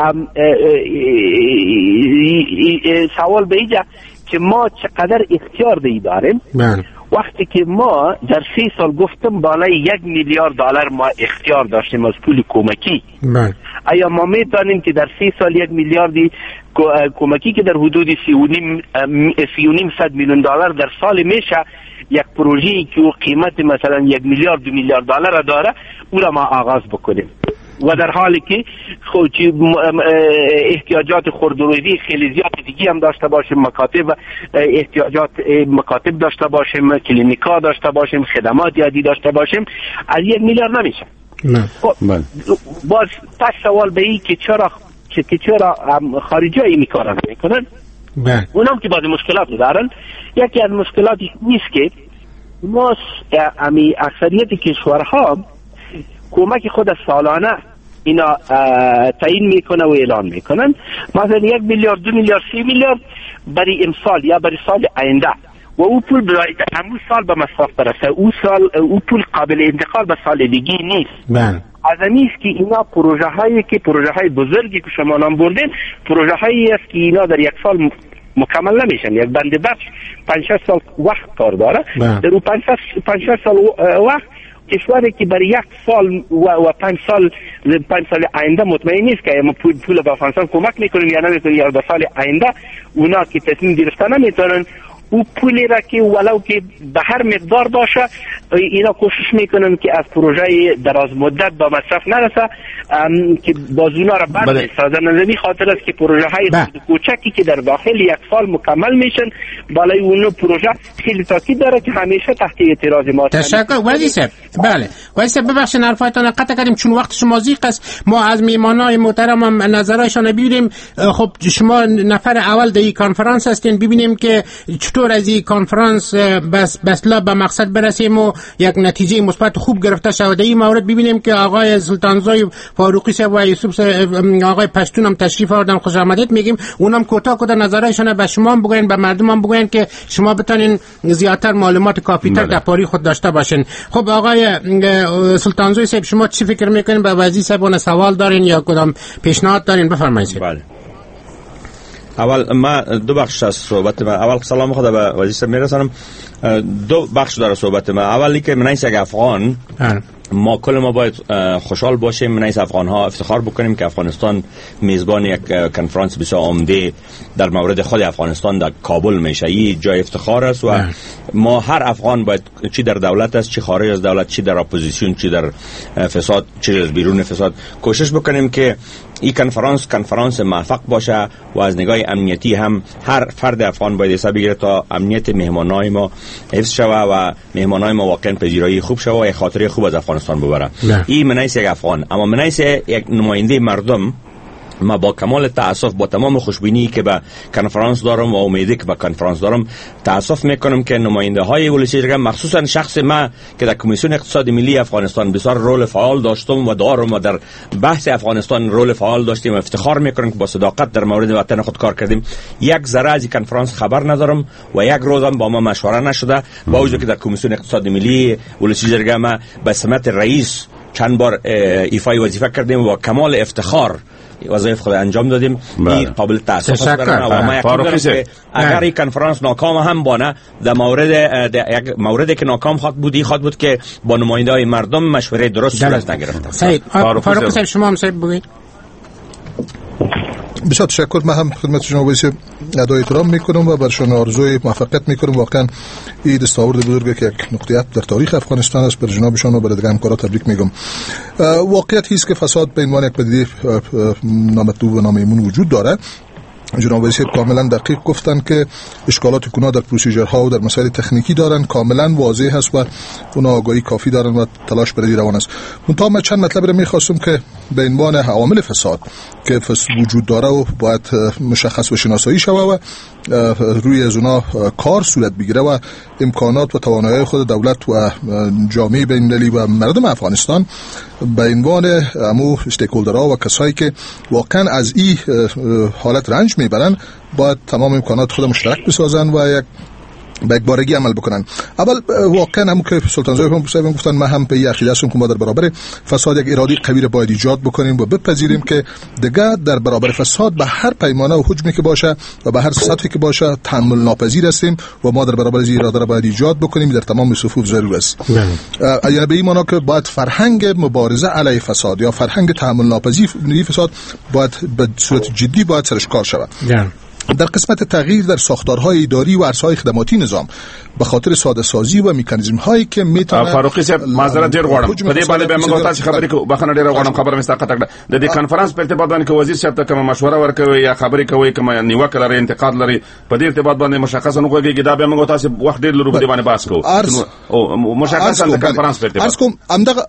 سوال به اینجا که ما چقدر اختیار دی داریم. من. وقتی که ما در سی سال گفتم بالای یک میلیارد دلار ما اختیار داشتیم از پول کمکی، من. آیا ما میتونیم که در سی سال یک میلیاردی کمکی که در حدود سی و نیم سی و نیم صد میلیون دلار در سال میشه، یک پروژه‌ای که قیمت مثلا یک میلیارد دو میلیارد دلار داره او را ما آغاز بکنیم، و در حالی که خود احتیاجات خردروزی خیلی زیاد دیگه هم داشته باشیم، مکاتب احتیاجات مکاتب داشته باشیم، کلینیکا داشته باشیم، خدمات یادی داشته باشیم، از یک میلیارد نمیشه. نه. باز پس سوال به این که چرا که چرا خارجی این کارا نمیکنن؟ بله. اونم که بعضی مشکلات دارن. یکی از مشکلاتی نیست که ما امی اکثریت کشورها کمک خود سالانه اینا تعیین میکنه و اعلان میکنن، مثلا یک میلیارد دو میلیارد سی میلیارد برای امسال یا برای سال آینده، و او پول برای همون سال به مصرف برسه، او سال او پول قابل انتقال به سال دیگه نیست. بله. از امیست که اینا پروژه هایی که پروژه های بزرگی که شما نام بردین، پروژه هایی است که اینا در یک سال مکمل نمیشن. یک بند برق پنج شش سال وقت کار داره. بله. در اون پنج شش سال وقت کشوری که برای یک سال و, و پنج سال پنج سال آینده مطمئن نیست که ما پول, پول به افغانستان کمک میکنن یا نمیکنن، یا به سال آینده اونا که تصمیم گرفتن نمیتونن، او پولی را که ولو که به هر مقدار باشه اینا کوشش میکنن که از پروژه دراز مدت به مصرف نرسه که بازونا را بند بسازن. از این خاطر است که پروژه های کوچکی که در داخل یک سال مکمل میشن بالای اون پروژه خیلی تاکید داره که همیشه تحت اعتراض ما. تشکر ولی صاحب. بله ولی صاحب ببخشید حرفاتون قطع کردیم چون وقت شما ضیق است. ما از میهمانای محترم هم نظرشون ببینیم. خب شما نفر اول در این کنفرانس هستین، ببینیم که چطور از این کنفرانس بس بسلا به مقصد برسیم و یک نتیجه مثبت خوب گرفته شود. در این مورد ببینیم که آقای سلطانزای فاروقی صاحب و یوسف آقای پشتون هم تشریف آوردن، خوش آمدید میگیم. اونم کوتاه کوتاه نظرشون به شما هم بگوین، به مردم هم بگوین که شما بتونین زیادتر معلومات کافی‌تر در پاری خود داشته باشین. خب آقای سلطانزای صاحب شما چی فکر میکنین؟ به وزیر صاحب سوال دارین یا کدام پیشنهاد دارین؟ بفرمایید. بله. اول ما دو بخش از صحبت ما، اول سلام خدا به وزیر صاحب میرسانم. دو بخش داره صحبت ما. اولی که من یک افغان ما کل ما باید خوشحال باشیم، من افغان ها افتخار بکنیم که افغانستان میزبان یک کنفرانس بسیار عمده در مورد خود افغانستان در کابل میشه. این جای افتخار است و ما هر افغان باید چی در دولت است چی خارج از دولت، چی در اپوزیسیون چی در فساد چی از بیرون فساد، کوشش بکنیم که این کنفرانس کنفرانس موفق باشه و از نگاه امنیتی هم هر فرد افغان باید حساب بگیره تا امنیت مهمانای ما حفظ شوه و مهمانای ما واقعا پذیرایی خوب شوه و یک خاطره خوب از افغانستان ببره. این منیس یک افغان، اما منیس یک نماینده مردم. ما با کمال تأسف با تمام خوشبینی که به کنفرانس دارم و امیدی که به کنفرانس دارم تأسف میکنم که نماینده های ولسی جرگه مخصوصا شخص ما که در کمیسیون اقتصاد ملی افغانستان بسیار رول فعال داشتم و دارم و در بحث افغانستان رول فعال داشتیم و افتخار میکنم که با صداقت در مورد وطن خود کار کردیم. یک ذره از کنفرانس خبر ندارم و یک روزم با ما مشوره نشده، با وجود که در کمیسیون اقتصاد ملی ولسی جرگه ما به سمت رئیس چند بار ایفای وظیفه کردیم و کمال افتخار وظایف خود انجام دادیم. این قابل تاسف است برای ما. ما یقین دارم که اگر این کنفرانس ناکام هم بانه در مورد یک موردی که ناکام خواهد بودی خواهد بود که با نماینده های مردم مشوره درست صورت نگرفته. سعید فاروق صاحب شما هم صاحب بگید. بسیار تشکر. من هم خدمت شما ویسه ادای احترام میکنم و برشان آرزوی موفقیت میکنم. واقعا این دستاورد بزرگه که یک نقطه عطف در تاریخ افغانستان است. بر جنابشان و بر دیگر همکارا تبریک میگم. واقعیت هست که فساد به عنوان یک پدیده نامطلوب و نامیمون وجود داره. جناب وزیر کاملا دقیق گفتن که اشکالات کنا در پروسیجرها و در مسائل تکنیکی دارن، کاملا واضح هست و اون آگاهی کافی دارن و تلاش برای روان است. منتها من چند مطلب رو میخواستم که به عنوان عوامل فساد که وجود داره و باید مشخص و شناسایی شوه و روی از اونا کار صورت بگیره و امکانات و توانایی خود دولت و جامعه بین‌المللی و مردم افغانستان به عنوان امو استیکولدرها و کسایی که واقعا از این حالت رنج میبرن باید تمام امکانات خود مشترک بسازن و یک به یک بارگی عمل بکنن. اول واقعا همون که سلطانزای هم گفتن ما هم به این عقیده هستم که ما در برابر فساد یک اراده قوی باید ایجاد بکنیم و بپذیریم که دیگه در برابر فساد به هر پیمانه و حجمی که باشه و به هر سطحی که باشه تحمل ناپذیر هستیم و ما در برابر این اراده را باید ایجاد بکنیم. در تمام صفوف ضرور است. یعنی به این معنی که باید فرهنگ مبارزه علیه فساد یا فرهنگ تحمل ناپذیری فساد باید به صورت جدی باید سرش کار شود. در قسمت تغییر در ساختارهای اداری و عرصه‌های خدماتی نظام به خاطر ساده سازی و مکانیزم هایی که میتونه فاروقی صاحب معذرت ډیر غواړم په دې باندې به موږ تاسو خبرې کوو بخنه ډیر غواړم خبره مې ستاسو کړه د دې کانفرنس په ارتباط باندې وزیر صاحب ته کوم مشوره ورکوي یا خبرې کوي کوم نیوکه لري انتقاد لري په دې ارتباط باندې مشخصه نه کوي دا به موږ تاسو وخت ډیر لرو په دې باندې بحث کوو او مشخصه د کانفرنس په ارتباط ارسکم امدغه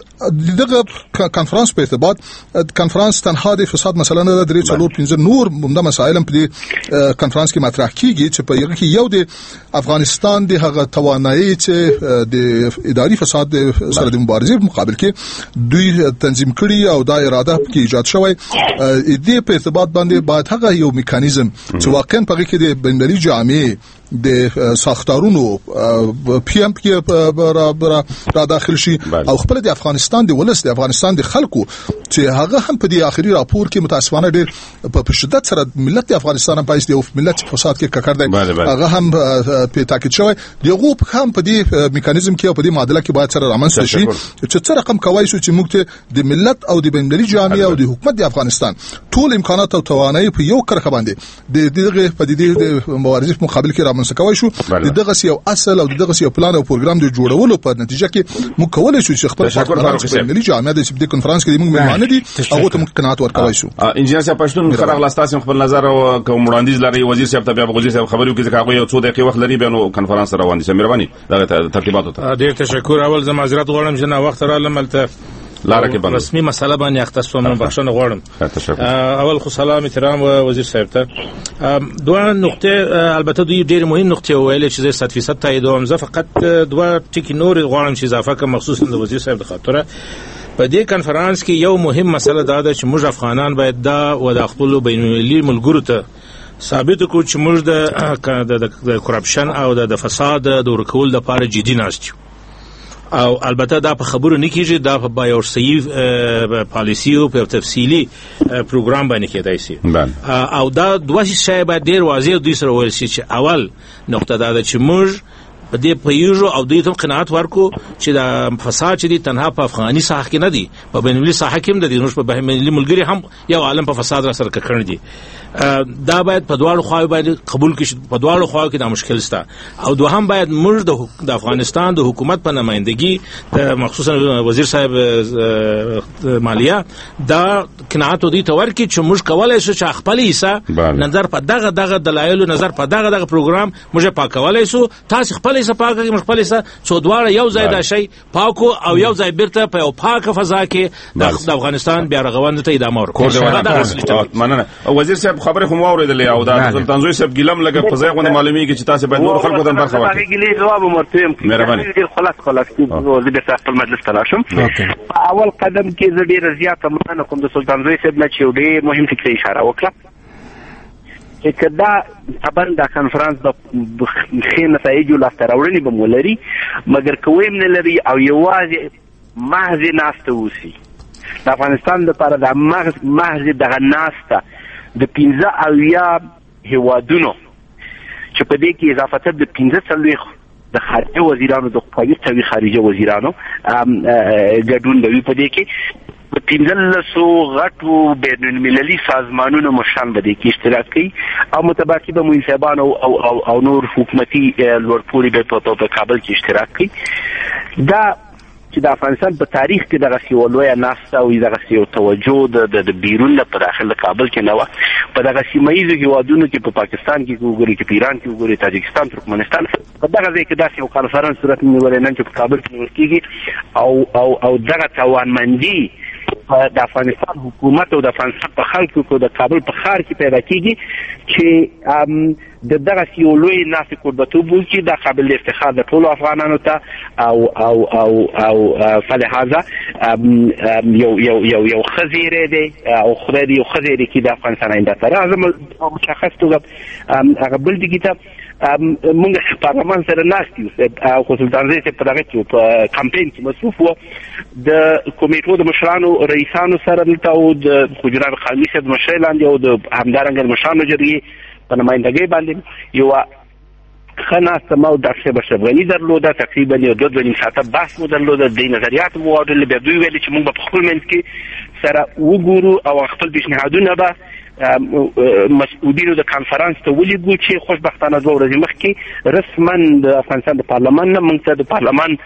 دغه کانفرنس په ارتباط کانفرنس تنها د فساد مثلا نه درې څلور پنځه نور ممده مسائل په دې کانفرنس کې مطرح کیږي چې په یوه کې یو د افغانستان د هغه توانایي چې د اداري فساد سره د مبارزې په مقابل کې دوی تنظیم کړي او دا اراده کې ایجاد شوی دې په ارتباط باندې باید هغه یو میکانیزم چې واقعا په کې د بین‌المللي جامعه د ساختارونو پی ام پی را را داخل شي او خپل د افغانستان د ولس د افغانستان د خلکو چې هغه هم په دې اخري راپور کې متاسفانه ډېر په شدت سره ملت افغانستان په ایست د ملت فساد کې ککړ دی هغه هم په تاکید شوی دغه هم په دې میکانیزم کې او په دې معادله کې باید سره رامنځته شي چې څه رقم کوي چې موږ ته د ملت او د بین‌المللي جامعه او د حکومت د افغانستان ټول امکانات او توانایي په یو کرخه باندې د دغه په دې د مبارزې مقابل کې رامنځته کوي شو د دغه یو اصل او دغه یو پلان او پروګرام د جوړولو په نتیجه کې موږ کولای شو چې خپل ملي جامعه د دې کنفرانس کې موږ مېلمانه دي هغه ته موږ قناعت ورکوي شو. انجنیر صاحب پښتون خبر لاستاسم خپل نظر او کوم وړاندیز لري وزیر صاحب ته بیا وزیر صاحب خبرو کې هغه یو څو دقیقې وخت لري بیا نو کنفرانس روان دي. مهرباني دا ترتیبات ته ډیر تشکر. اول زه معذرت غواړم چې نا وخت را لملته لاره کې باندې رسمي مسله باندې اختص ومه بخښنه غواړم. اول خو سلام احترام وزیر صاحب ته. دوه نقطه البته دوی ډېر مهم نقطه ویل چې زه صد فیصد تاییدوم. زه فقط دوه ټکي نور غواړم چې اضافه کوم مخصوصا د وزیر صاحب د خاطره. په دې کنفرانس کې یو مهم مسله دا ده چې موږ افغانان باید دا و د خپل بین المللي ملګرو ته ثابت کړو چې موږ د د کرپشن او د فساد د ورکول لپاره جدي ناست یو. او البته دا په خبرو نه کیږي، دا په یو صحیح پالیسی او په تفصیلی پروګرام باندې کېدای شي. او دا دوه شی باید ډیر واضح دوی سره ویل شي چې اول نقطه دا ده چې موږ په دې پیژو او دوی ته قناعت ورکو چې دا فساد چې دي تنها په افغاني ساحه کې نه دي، په بین المللي ساحه کې هم د دې نوش په بین المللي ملګری هم یو عالم په فساد را سره کړی دي. دا باید په دواړو خواو باندې قبول کړي، په دواړو خواو کې دا مشکل شته. او دوهم باید موږ د افغانستان د حکومت په نمائندګي مخصوصا وزیر صاحب مالیه دا قناعت دوی ته ورکړي چې موږ کولای شو چې خپل حصہ نظر په دغه دغه دلایل نظر په دغه دغه پروګرام موږ پاکولای شو. تاسو خپل حصہ پاکه کې خپل حصہ څو دواړه یو ځای دا شی پاکو او یو ځای بیرته په یو پاکه فضا کې د افغانستان بیا رغوند ته ادامه ورکړي. مننه. وزیر صاحب خبره خو واوریدلې او دا سلطان زوی صاحب ګلم لګه په ځای غونډه معلومیږي چې تاسو باید نور خلکو ته برخه ورکړئ. هغه ګلې جواب مرتم مهرباني خلاص خلاص زه به خپل مجلس ته راشم. اول قدم کې زه ډیر زیات مننه کوم د سلطان زوی صاحب نه چې ډیر مهم فکر اشاره وکړه چې کدا خبر دا کنفرانس د خې نتایج لاسته راوړنې به مولري مګر کویم نه لري او یوازې محض ناسته وسی د افغانستان لپاره د محض دغه ناسته د پنځه اویا هیوادونو چې په دې کې اضافه د پنځه څلوېښت د خارجه وزیرانو د قوي خارجه وزیرانو ګډون به وي په دې کې په پنځلسو غټو بین المللي سازمانونو مشران به دې کې اشتراک کوي او متباقي به مولوي صاحبان او او او نور حکومتي لوړپوړي به په کابل کې اشتراک کوي. دا چې د افغانستان په تاریخ کې دغه یو لویه ناسته او دغه یو توجه د بیرون په داخل کابل کې نه وه. په دغه سیمه ییزو هیوادونو کې په پاکستان کې وګورئ، چې په ایران کې وګورئ، تاجکستان، ترکمنستان، په دغه ځای کې داسې یو کنفرانس صورت نیولی نن چې په کابل کې نیول کېږي او او او دغه توانمندي د افغانستان حکومت او د افغانستان په خلکو کې د کابل په ښار کې پیدا کېږي چې د دغه یو لوی ناسې کوربهتوب وکړي. دا قابل افتخار د ټولو افغانانو ته او او او او فلهذا یو یو یو یو ښه زیری دی او خدای دې یو ښه زیری کړي د افغانستان آینده ته. راځم مشخص توګه هغه بل ټکي ته موږ پارلمان سره ناست یو او خو سلطان زوی صاحب په دغه کې په کمپین کې مصروف و د کمیټو د مشرانو رئیسانو سره دلته او د جناب قانوني صاحب د مشرۍ لاندې او د همدارنګه د مشرانو جرګې په نمایندګۍ باندې یوه ښه ناسته ما او ډاکټر صاحب اشرف غني درلوده، تقریبا یو دوه دوه نیم ساعته بحث مو درلوده. د نظریات مو واورېدل، بیا دوی ویلې چې موږ به په خپل منځ کې سره وګورو او خپل پیشنهادونه به مسؤلینو د کانفرنس ته ولیږو چې خوشبختانه دوه ورځې مخکې رسما د افغانستان د پارلمان نه موږ ته د پارلمان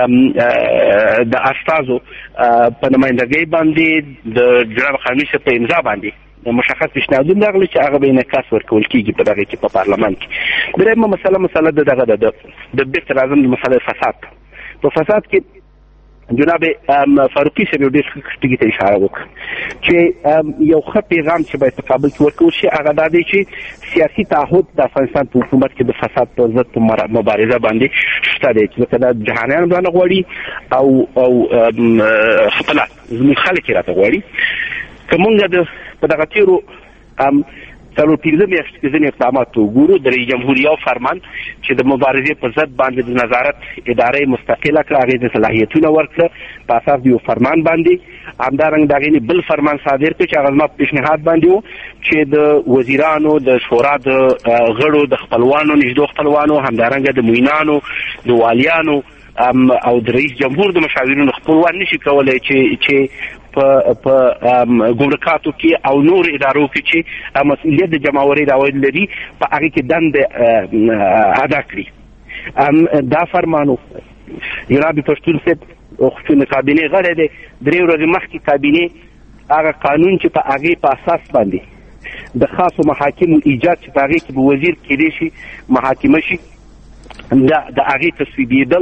د استازو په نمایندګۍ باندې د جناب قانوني صاحب په امضا باندې مشخص پیشنهادونه راغلي چې هغه به انعکاس ورکول کېږي په دغه کې په پارلمان کې. درېیمه مسله مسله د دغه د د بیرته راځم د مسله فساد. په فساد کې جناب فاروقي صاحب یو ډېر ښه ټکي ته اشاره وکړه چې یو ښه پیغام چې باید په کابل کې ورکول شي هغه دا دی چې سیاسي تعهد د افغانستان په حکومت کې د فساد په ضد په مبارزه باندې شته دی چې ځکه دا جهانیان رانه غواړي او او خپله زموږ خلک یې راته غواړي. که مونږ د په دغه تېرو څلور پنځه میاشتې کې ځینې اقدامات وګورو، د رئیس جمهور یو فرمان چې د مبارزې په ضد باندې د نظارت ادارې مستقله کړه، هغې ته صلاحیتونه ورکړه په اساس د یو فرمان باندې. همدارنګه د هغې نه بل فرمان صادر کړ چې هغه زما په پیشنهاد باندې و چې د وزیرانو د شورا د غړو د خپلوانو نږدې خپلوانو همدارنګه د معینانو د والیانو او د رئیس جمهور د مشاورینو خپلوان نشي کولی چې چې په په ګمرکاتو کې او نور ادارو کې چې مسؤلیت د جمعوري د عواید لري په هغه کې دند ادا کړي. دا فرمانو جناب پښتون صاحب خصوصي کابینه غړی دی، درې ورځې مخکې کابینه هغه قانون چې په هغه په اساس باندې د خاصو محاکمو ایجاد چې په هغه کې به وزیر کېدی شي محاکمه شي دا د هغه تصویبېدل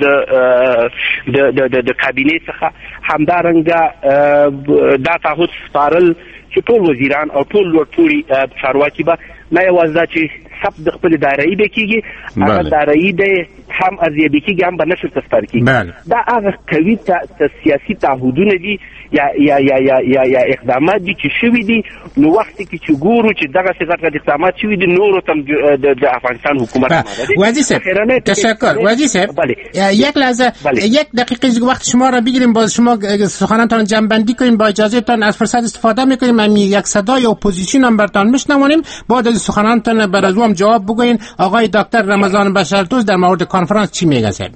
د د د کابینه څخه همدارنګه دا تعهد سپارل چې ټول وزیران او ټول لوړپوړي چارواکي به نه یوازې دا چې ثبت د خپل دارایی به کېږي هغه دارایی به هم ارزیابي کېږي هم به نشر تسپار کېږي. دا هغه قوي سیاسي تعهدونه دي یا یا یا یا یا یا اقدامات دي چې شوي دي. نو وخت کې چې ګورو چې دغسې غټ غټ اقدامات شوي دي نورو ته د افغانستان حکومت وزیر صاحب تشکر. وزیر صاحب یک لحظه یک دقیقه وقت شما را بگیریم، باز شما سخنانتان جمع‌بندی کنیم. با اجازه تان از فرصت استفاده میکنیم، من یک صدای اپوزیسیون هم برتان میشنوانیم، بعد از سخنانتان بر از هم جواب بگوین. آقای دکتر رمضان بشردوست در مورد کنفرانس چی میگه؟ صاحب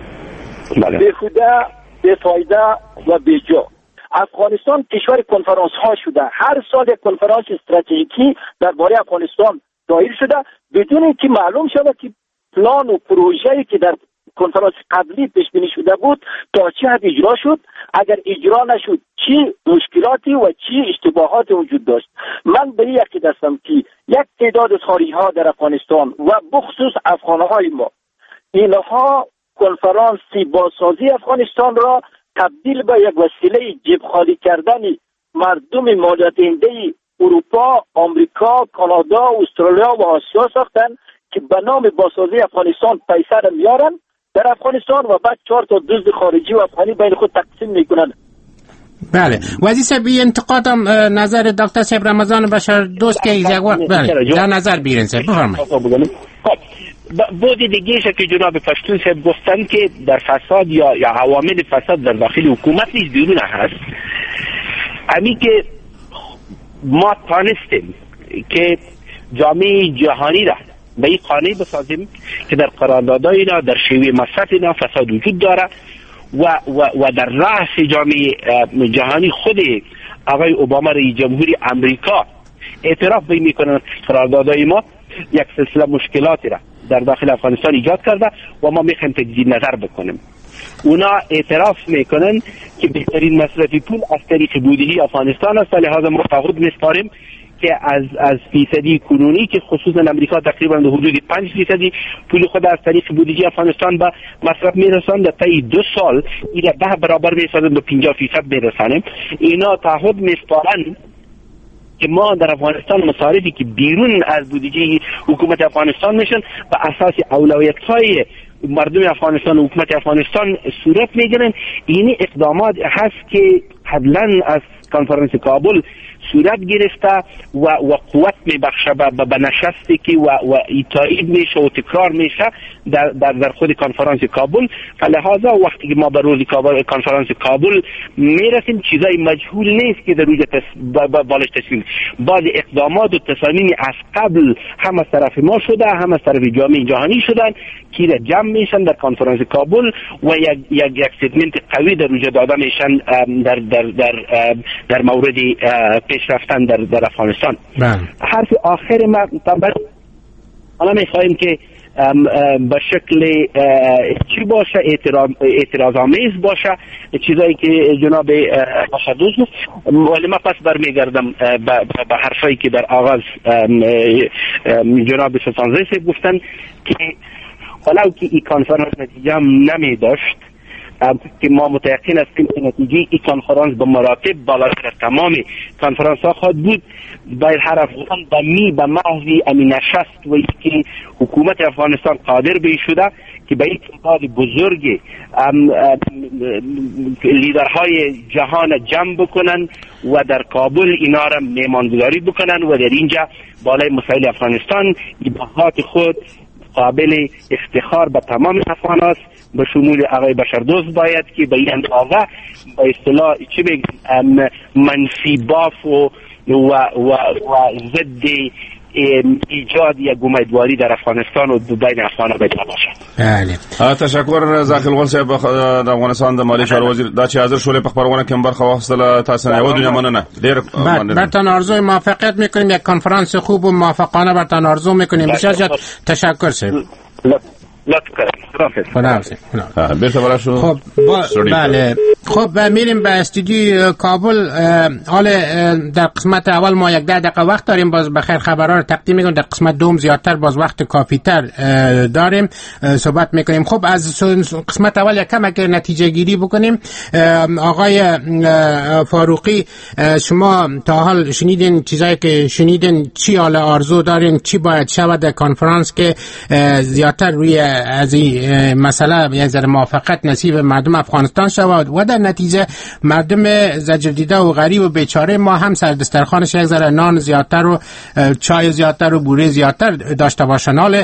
بیهوده، بیفایده و بیجا افغانستان کشور کنفرانس ها شده. هر سال یک کنفرانس استراتژیکی درباره افغانستان دایر شده بدون اینکه معلوم شود که پلان و پروژه‌ای که در کنفرانس قبلی پیش بینی شده بود تا چه حد اجرا شد، اگر اجرا نشد چی مشکلاتی و چی اشتباهات وجود داشت. من به این عقیده هستم که یک تعداد از خارجی ها در افغانستان و بخصوص افغان‌های ما اینها کنفرانس بازسازی افغانستان را تبدیل به یک وسیله جیب خالی کردن مردم مالیات دهنده اروپا، آمریکا، کانادا، استرالیا و آسیا ساختن که به نام بازسازی افغانستان پیسه را میارن در افغانستان و بعد چهار تا دزد خارجی و افغانی بین خود تقسیم میکنن. بله وزیر صاحب انتقادم نظر دکتر صاحب رمضان بشردوست که ایزاگوار بله در نظر بیرین صاحب بفرمایید. بود دیگه که جناب پشتون صاحب گفتن که در فساد یا یا عوامل فساد در داخل حکومت نیست بیرون هست. امی که ما تانستیم که جامعه جهانی را به این قانع بسازیم که در قراردادهای اینا در شیوه مصرف اینا فساد وجود داره و و و در رأس جامعه جهانی خود آقای اوباما رئیس جمهوری امریکا اعتراف به میکنن قراردادهای ما یک سلسله مشکلاتی را در داخل افغانستان ایجاد کرده و ما میخوایم تجدید نظر بکنیم. اونا اعتراف میکنن که بهترین مصرفی پول از طریق بودجه افغانستان است، لحاظا ما تعهد میسپاریم که از از فیصدی کنونی که خصوصا امریکا تقریبا به حدود پنج فیصدی پول خود از طریق بودجه افغانستان به مصرف میرساند، در طی دو سال این ده برابر میسازند به پنجاه فیصد میرسانیم. اینا تعهد میسپارن که ما در افغانستان مصارفی که بیرون از بودجه حکومت افغانستان میشن و اساس اولویت‌های مردم افغانستان و حکومت افغانستان صورت میگیرن. این اقدامات هست که قبلا از کنفرانس کابل صورت گرفته و و قوت میبخشه به نشستی که و و تایید میشه و تکرار میشه در در در خود کنفرانس کابل. فلهذا وقتی که ما به روز کنفرانس کابل میرسیم چیزای مجهول نیست که در روز تس... بالش تصمیم بعض اقدامات و تصامیم از قبل هم از طرف ما شده هم از طرف جامعه جهانی شدن که جمع میشن در کنفرانس کابل و یک یک یک استیتمنت قوی در روز داده میشن در در در در مورد پیش رفتن در در افغانستان. حرف آخر ما طبعا حالا میخواهیم که به شکل چی باشه، اعتراض اعتراض آمیز باشه، چیزایی که جناب بشردوست گفت. ولی ما پس برمیگردم به حرفایی که در آغاز جناب سلطانزاده صاحب گفتن که ولو که این کنفرانس نتیجه نمی داشت که ما متيقن هستیم که نتیجه این کنفرانس به مراتب بالاتر از تمام کنفرانس ها خواهد بود. باید هر افغان به می به محض امین نشست و که حکومت افغانستان قادر به شده که به این تعداد بزرگ لیدرهای جهان جمع بکنن و در کابل اینا را میماندگاری بکنن و در اینجا بالای مسائل افغانستان ایبهات خود قابل افتخار به تمام افغان است، به شمول آقای بشردوست باید که به این اندازه به اصطلاح چی بگیم منفی باف و و و, و ضد ایجاد یک امیدواری در افغانستان و بین افغانان پیدا باشد. بله. تشکر زاخیل غول صاحب د افغانستان د مالی چارو وزیر دا چې حاضر شولې په خبرونه کې برخه واخیستله. تاسو نه یو دنیا مننه. ډیر مننه. برتان آرزوی موفقیت میکنیم، یک کنفرانس خوب و موفقانه برتان آرزو میکنیم. بسیار زیاد تشکر صاحب. خب بله خب میریم به استودیو کابل. حال در قسمت اول ما یک ده دقیقه وقت داریم، باز بخیر خبرها رو تقدیم میکنیم. در قسمت دوم زیادتر باز وقت کافی تر داریم، صحبت میکنیم. خب از قسمت اول یک کم اگر نتیجه گیری بکنیم. آقای فاروقی، شما تا حال شنیدین چیزایی که شنیدین، چی حال آرزو دارین، چی باید شود در کنفرانس که زیادتر روی از این مسئله یک ذره موافقت نصیب مردم افغانستان شود و در نتیجه مردم زجر دیده و غریب و بیچاره ما هم سر دسترخوانش یک ذره نان زیادتر و چای زیادتر و بوره زیادتر داشته باشن. حال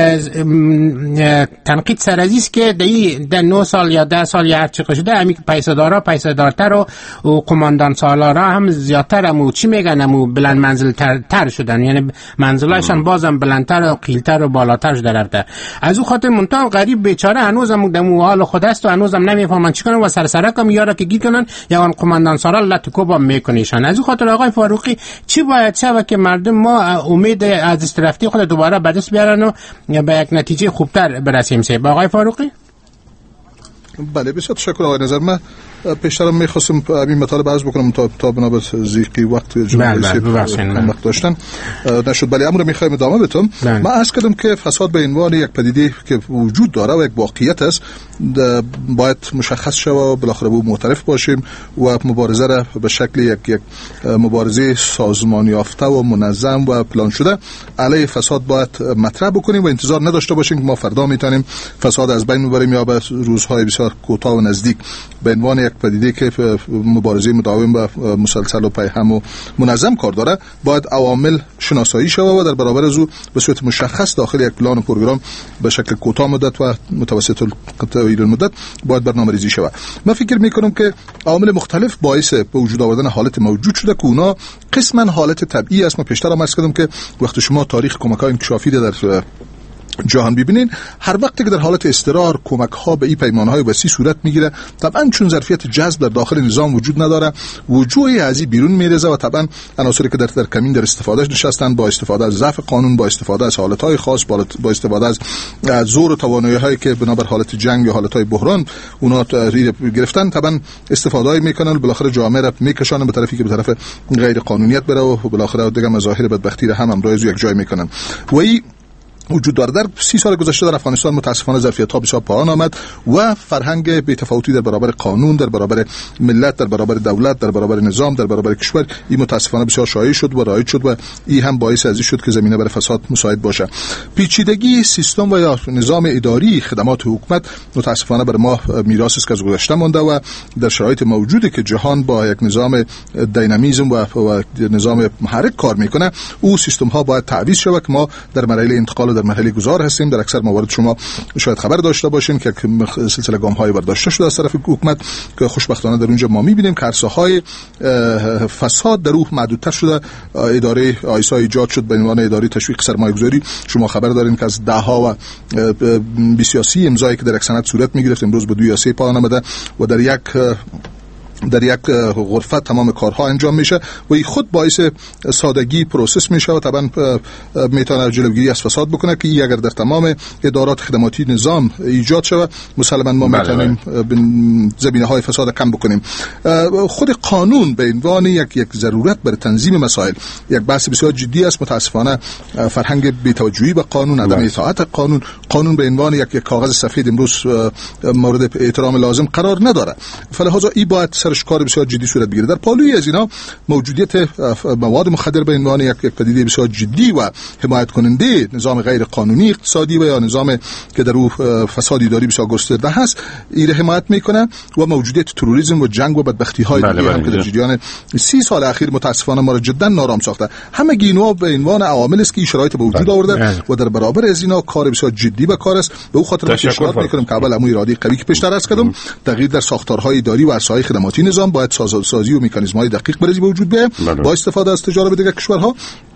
تنقید سر از است که در نه سال یا ده سال یا هر چی شده همین پیسه دارا پیسه دارتر و قماندان سالارا هم زیادتر هم چی میگن هم بلند منزل تر, تر شدن، یعنی منزلشان بازم بلندتر و قیلتر و بالاتر شده رفته. از او خاطر منتها غریب بیچاره هنوزم دمو حال خود است و هنوزم نمیفهمن چیکار و سرسرکم یارا که گیر کنن یا اون قماندان سالار لطکوبا میکنیشن. از او خاطر آقای فاروقی چی باید شود که مردم ما امید از استرافتی خود دوباره به دست بیارن و به یک نتیجه خوبتر برسیم؟ سه با آقای فاروقی. بله بسیار تشکر آقای نظر. من پیشترم میخواستم این مطالب عرض بکنم تا تا بنابرای زیقی وقت جمعیتی وقت داشتن نشد، ولی امر میخوایم ادامه بدم. من عرض کردم که فساد به عنوان یک پدیده که وجود داره و یک واقعیت است باید مشخص شود و بالاخره به معترف باشیم و مبارزه را به شکل یک یک مبارزه سازمانی یافته و منظم و پلان شده علیه فساد باید مطرح بکنیم و انتظار نداشته باشیم که ما فردا میتونیم فساد از بین ببریم یا به روزهای بسیار کوتاه و نزدیک. به عنوان یک پدیده که مبارزه مداوم و مسلسل و پیهم و منظم کار داره باید عوامل شناسایی شود و در برابر از او به صورت مشخص داخل یک پلان و پروگرام به شکل کوتاه مدت و متوسط طویل المدت باید برنامه‌ریزی شود. من فکر می‌کنم که عوامل مختلف باعث به وجود آوردن حالت موجود شده که اونا قسما حالت طبیعی است. من پیشتر هم عرض کردم که وقتی شما تاریخ کمک‌های انکشافی در جهان ببینین، هر وقتی که در حالت اضطرار کمک ها به این پیمانهای وسیع صورت میگیره، طبعا چون ظرفیت جذب در داخل نظام وجود نداره، وجوهی از این بیرون میریزه و طبعا عناصری که در در کمین در استفادهش نشستن با استفاده از ضعف قانون، با استفاده از حالت های خاص، با استفاده از زور و توانایی هایی که بنابر حالت جنگ یا حالت های بحران اونا گرفتن، طبعا استفاده میکنن و بالاخره جامعه را میکشانن به طرفی که به طرف غیر قانونیت بره و بالاخره دیگه مظاهر بدبختی را هم امروز یک جای میکنن. و این وجود داره. در سی سال گذشته در افغانستان متاسفانه ظرفیت‌ها بسیار پایان آمد و فرهنگ بی‌تفاوتی در برابر قانون، در برابر ملت، در برابر دولت، در برابر نظام، در برابر کشور این متاسفانه بسیار شایع شد و رایج شد و این هم باعث از این شد که زمینه برای فساد مساعد باشه. پیچیدگی سیستم و یا نظام اداری خدمات حکومت متاسفانه بر ما میراث است که از گذشته مونده و در شرایط موجودی که جهان با یک نظام دینامیسم و, و نظام محرک کار میکنه، او سیستم ها باید تعویض شود که ما در مرحله انتقال در مرحله گذار هستیم. در اکثر موارد شما شاید خبر داشته باشین که سلسله گام های برداشته شده از طرف حکومت که خوشبختانه در اونجا ما میبینیم که عرصه های فساد در اون محدودتر شده. اداره آیسا ایجاد شد به عنوان اداره تشویق سرمایه گذاری. شما خبر دارین که از ده ها و بیست یا سی امضایی که در یک سند صورت میگرفت امروز به دو یا سه پایان آمده و در یک در یک غرفت تمام کارها انجام میشه و این خود باعث سادگی پروسس میشه و طبعا میتونه جلوگیری از فساد بکنه که اگر در تمام ادارات خدماتی نظام ایجاد شود مسلما ما میتونیم زمینه های فساد کم بکنیم. خود قانون به عنوان یک یک ضرورت برای تنظیم مسائل یک بحث بسیار جدی است. متاسفانه فرهنگ بی‌توجهی به قانون، عدم اطاعت قانون، قانون به عنوان یک یک کاغذ سفید امروز مورد احترام لازم قرار نداره. فلهذا این باید سرش کار بسیار جدی صورت بگیره. در پالوی از اینا موجودیت مواد مخدر به عنوان یک یک پدیده بسیار جدی و حمایت کننده نظام غیر قانونی اقتصادی و یا نظام که در او فساد اداری بسیار گسترده هست این حمایت میکنه و موجودیت تروریسم و جنگ و بدبختی های دیگه هم که در جریان سی سال اخیر متاسفانه ما را جدا نارام ساخته. همه اینا به عنوان عوامل است که شرایط به وجود آورده و در برابر از اینا کار بسیار جدی به کار است. به او خاطر پیشنهاد میکنم که اول امو اراده قوی که پیشتر عرض کردم تغییر در ساختارهای اداری و عرصه‌های خدماتی نظام باید سازی و مکانیزم‌های دقیق برای به وجود بیاید با استفاده از تجارب دیگر کشورها.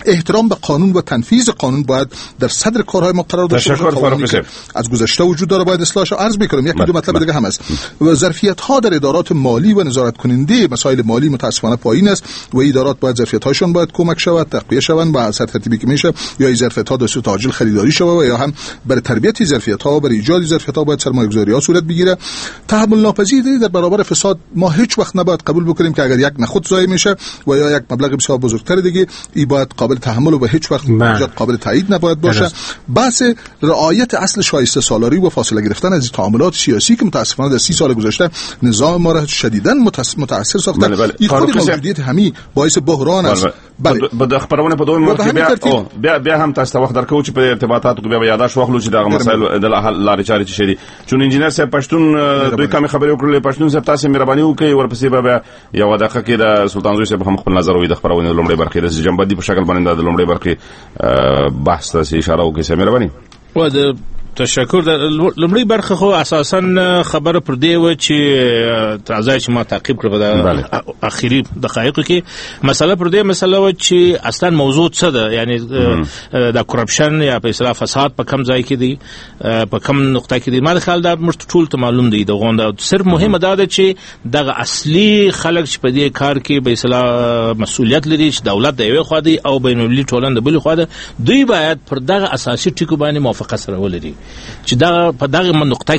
احترام به قانون و تنفیذ قانون باید در صدر کارهای ما قرار داشته باشه. از گذشته وجود داره باید اصلاح شه. عرض می‌کنم یکی دو مطلب دیگه هم است. و ظرفیت‌ها در ادارات مالی و نظارت کننده مسائل مالی متأسفانه پایین است و ادارات باید ظرفیت‌هاشون باید کمک شود، تقویت شوند و از هر ترتیبی که میشه یا ظرفیت‌ها در صورت عاجل خریداری شود و یا هم برای تربیت ظرفیت‌ها و برای ایجاد ظرفیت‌ها باید سرمایه‌گذاری‌ها صورت بگیره. تحمل ناپذیری در برابر فساد ما هیچ وقت نباید قبول بکنیم که اگر یک نخود ضایع میشه و یا یک مبلغ بسیار بزرگتر دیگه این باید قابل تحمل و هیچ وقت قابل تایید نباید باشه. بحث رعایت اصل شایسته سالاری و فاصله گرفتن از تعاملات سیاسی که متأسفانه در سی سال گذشته نظام ما را شدیداً متأثر ساخته. بله بله. این خود موجودیت همین باعث بحران است. بله د خبرونه په دوه مخ بیا بیا بیا هم تاسو وخت درکو چې په ارتباطاتو کې بیا یاداش واخلو چې دا مسایل د لارې چارې شي. چون انجینر صاحب پښتون دوی کوم خبرې وکړلې پښتون صاحب تاسو مهرباني وکړئ ورپسې بیا یو دغه کې د سلطان زوی صاحب هم خپل نظر وي د خبرونه لومړی برخې د جنبدي په شکل باندې د لومړی برخې بحث ته اشاره وکړئ. مهرباني و د تشکر. د لومړی برخه خو اساسا خبره پر دی و چې ترازای چې ما تعقیب کړو د اخیری دقایقو کې مسله پر دی مسله و چې اصلا موضوع څه ده، یعنی د کرپشن یا په اصطلاح فساد په کم ځای کې دی، په کم نقطه کې دی. ما خیال دا ټول ته معلوم دی. د غونډه صرف مهمه ده چې دغه اصلي خلک چې په دې کار کې به اصطلاح مسؤلیت لري چې دولت د یو خوا دی او بین‌المللي ټولنه د بل خوا ده، دوی باید پر دغه اساسي ټکو باندې موافقه سره ولري چې دا په دغه نقطه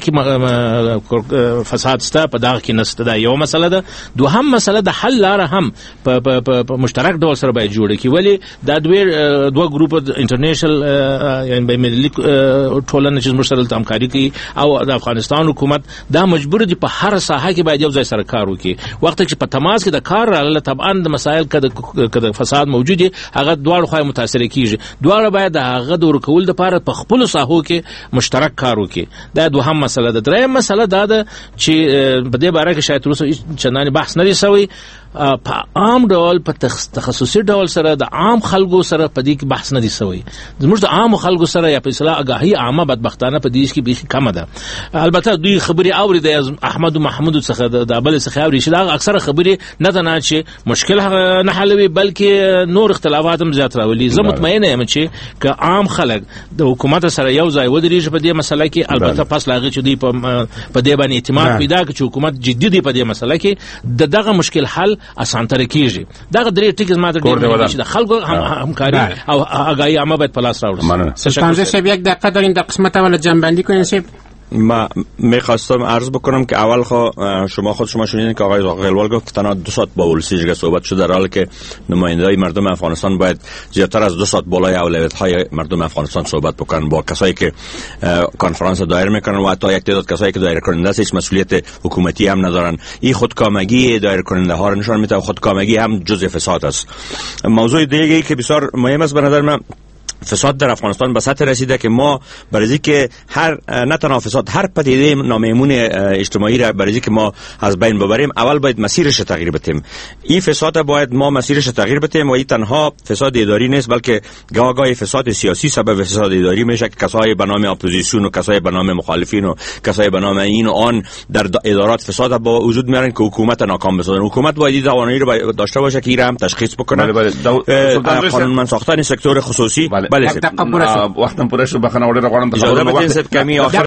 کې فساد سته، په دغه کې نسته. دا یو مسله ده. دوهم مسله د حل لاره هم په مشترک ډول سره باید جوړه کی، ولی دا دوی دوه ګروپ انټرنیشنل یعنی بین‌المللي ټولنه چې مشترک همکاري کوي او د افغانستان حکومت دا مجبور دي په هر ساحه کې باید یو ځای سره کار وکړي. وخت چې په تماس کې د کار راغله طبعا د مسایل کده فساد موجود دي هغه دواړه خو متاثر کیږي. دواړه باید د هغه د ورکول لپاره په خپل ساحو کې مشترک کار وکړي. دا دوهم مسله ده. دریم مسله دا ده چې په دې باره کې شاید تاسو چنداني بحث نه دی شوی. په عام ډول په تخصصي ډول سره د عام خلکو سره په دې کې بحث نه دی شوی. زموږ د عام خلکو سره یا په اصطلاح آگاهی عامه بدبختانه په دې کې به کم ده. البته دوی خبري اوري د احمد محمود څخه د بل څخه اوري چې دا اکثره خبري نه ده نه چې مشکل نه حلوي بلکې نور اختلافات هم زیات راولي. زه مطمئن یم چې که عام خلک د حکومت سره یو ځای ودرېږي په دې مسله کې، البته پس لاغه چې دوی په دې باندې اعتماد پیدا کړي چې حکومت جدي دی په دې مسله کې، د دغه مشکل حل اسان تر کیږي. دغه درې ټکي ماته دي چې د خلکو همکاري او آگاهی عامه باید په لاس راوړي. سلطان صاحب یک دقیقه در این قسمت اول جنبندی کنید. ما میخواستم عرض بکنم که اول خو شما خود شما شنیدین که آقای غلوال گفت که تنها دو ساعت با ولسیجگه صحبت شده، در حالی که نماینده‌های مردم افغانستان باید زیادتر از دو ساعت بالای اولویت‌های مردم افغانستان صحبت بکنن. با کسایی که کنفرانس دایر میکنن و حتی یک تعداد کسایی که دایر کننده است هیچ مسئولیت حکومتی هم ندارن. این خودکامگی دایر کننده ها رو نشان میده و خودکامگی هم جزء فساد است. موضوع دیگه‌ای که بسیار مهم است به نظر من، فساد در افغانستان به سطح رسیده که ما برای که هر نه تنها فساد، هر پدیده نامیمون اجتماعی را برای که ما از بین ببریم اول باید مسیرش تغییر بدیم. این فساد باید ما مسیرش تغییر بدیم و این تنها فساد اداری نیست بلکه گاه گاهی فساد سیاسی سبب فساد اداری میشه که کسای به نام اپوزیسیون و کسای به نام مخالفین و کسای به نام این و آن در ادارات فساد با وجود میارن که حکومت ناکام بسازن. حکومت باید توانایی رو داشته باشه که این را هم تشخیص بکنه. قانون ساختن سکتور خصوصی. بله وختم پوره شو بخنه وړه غواړم ته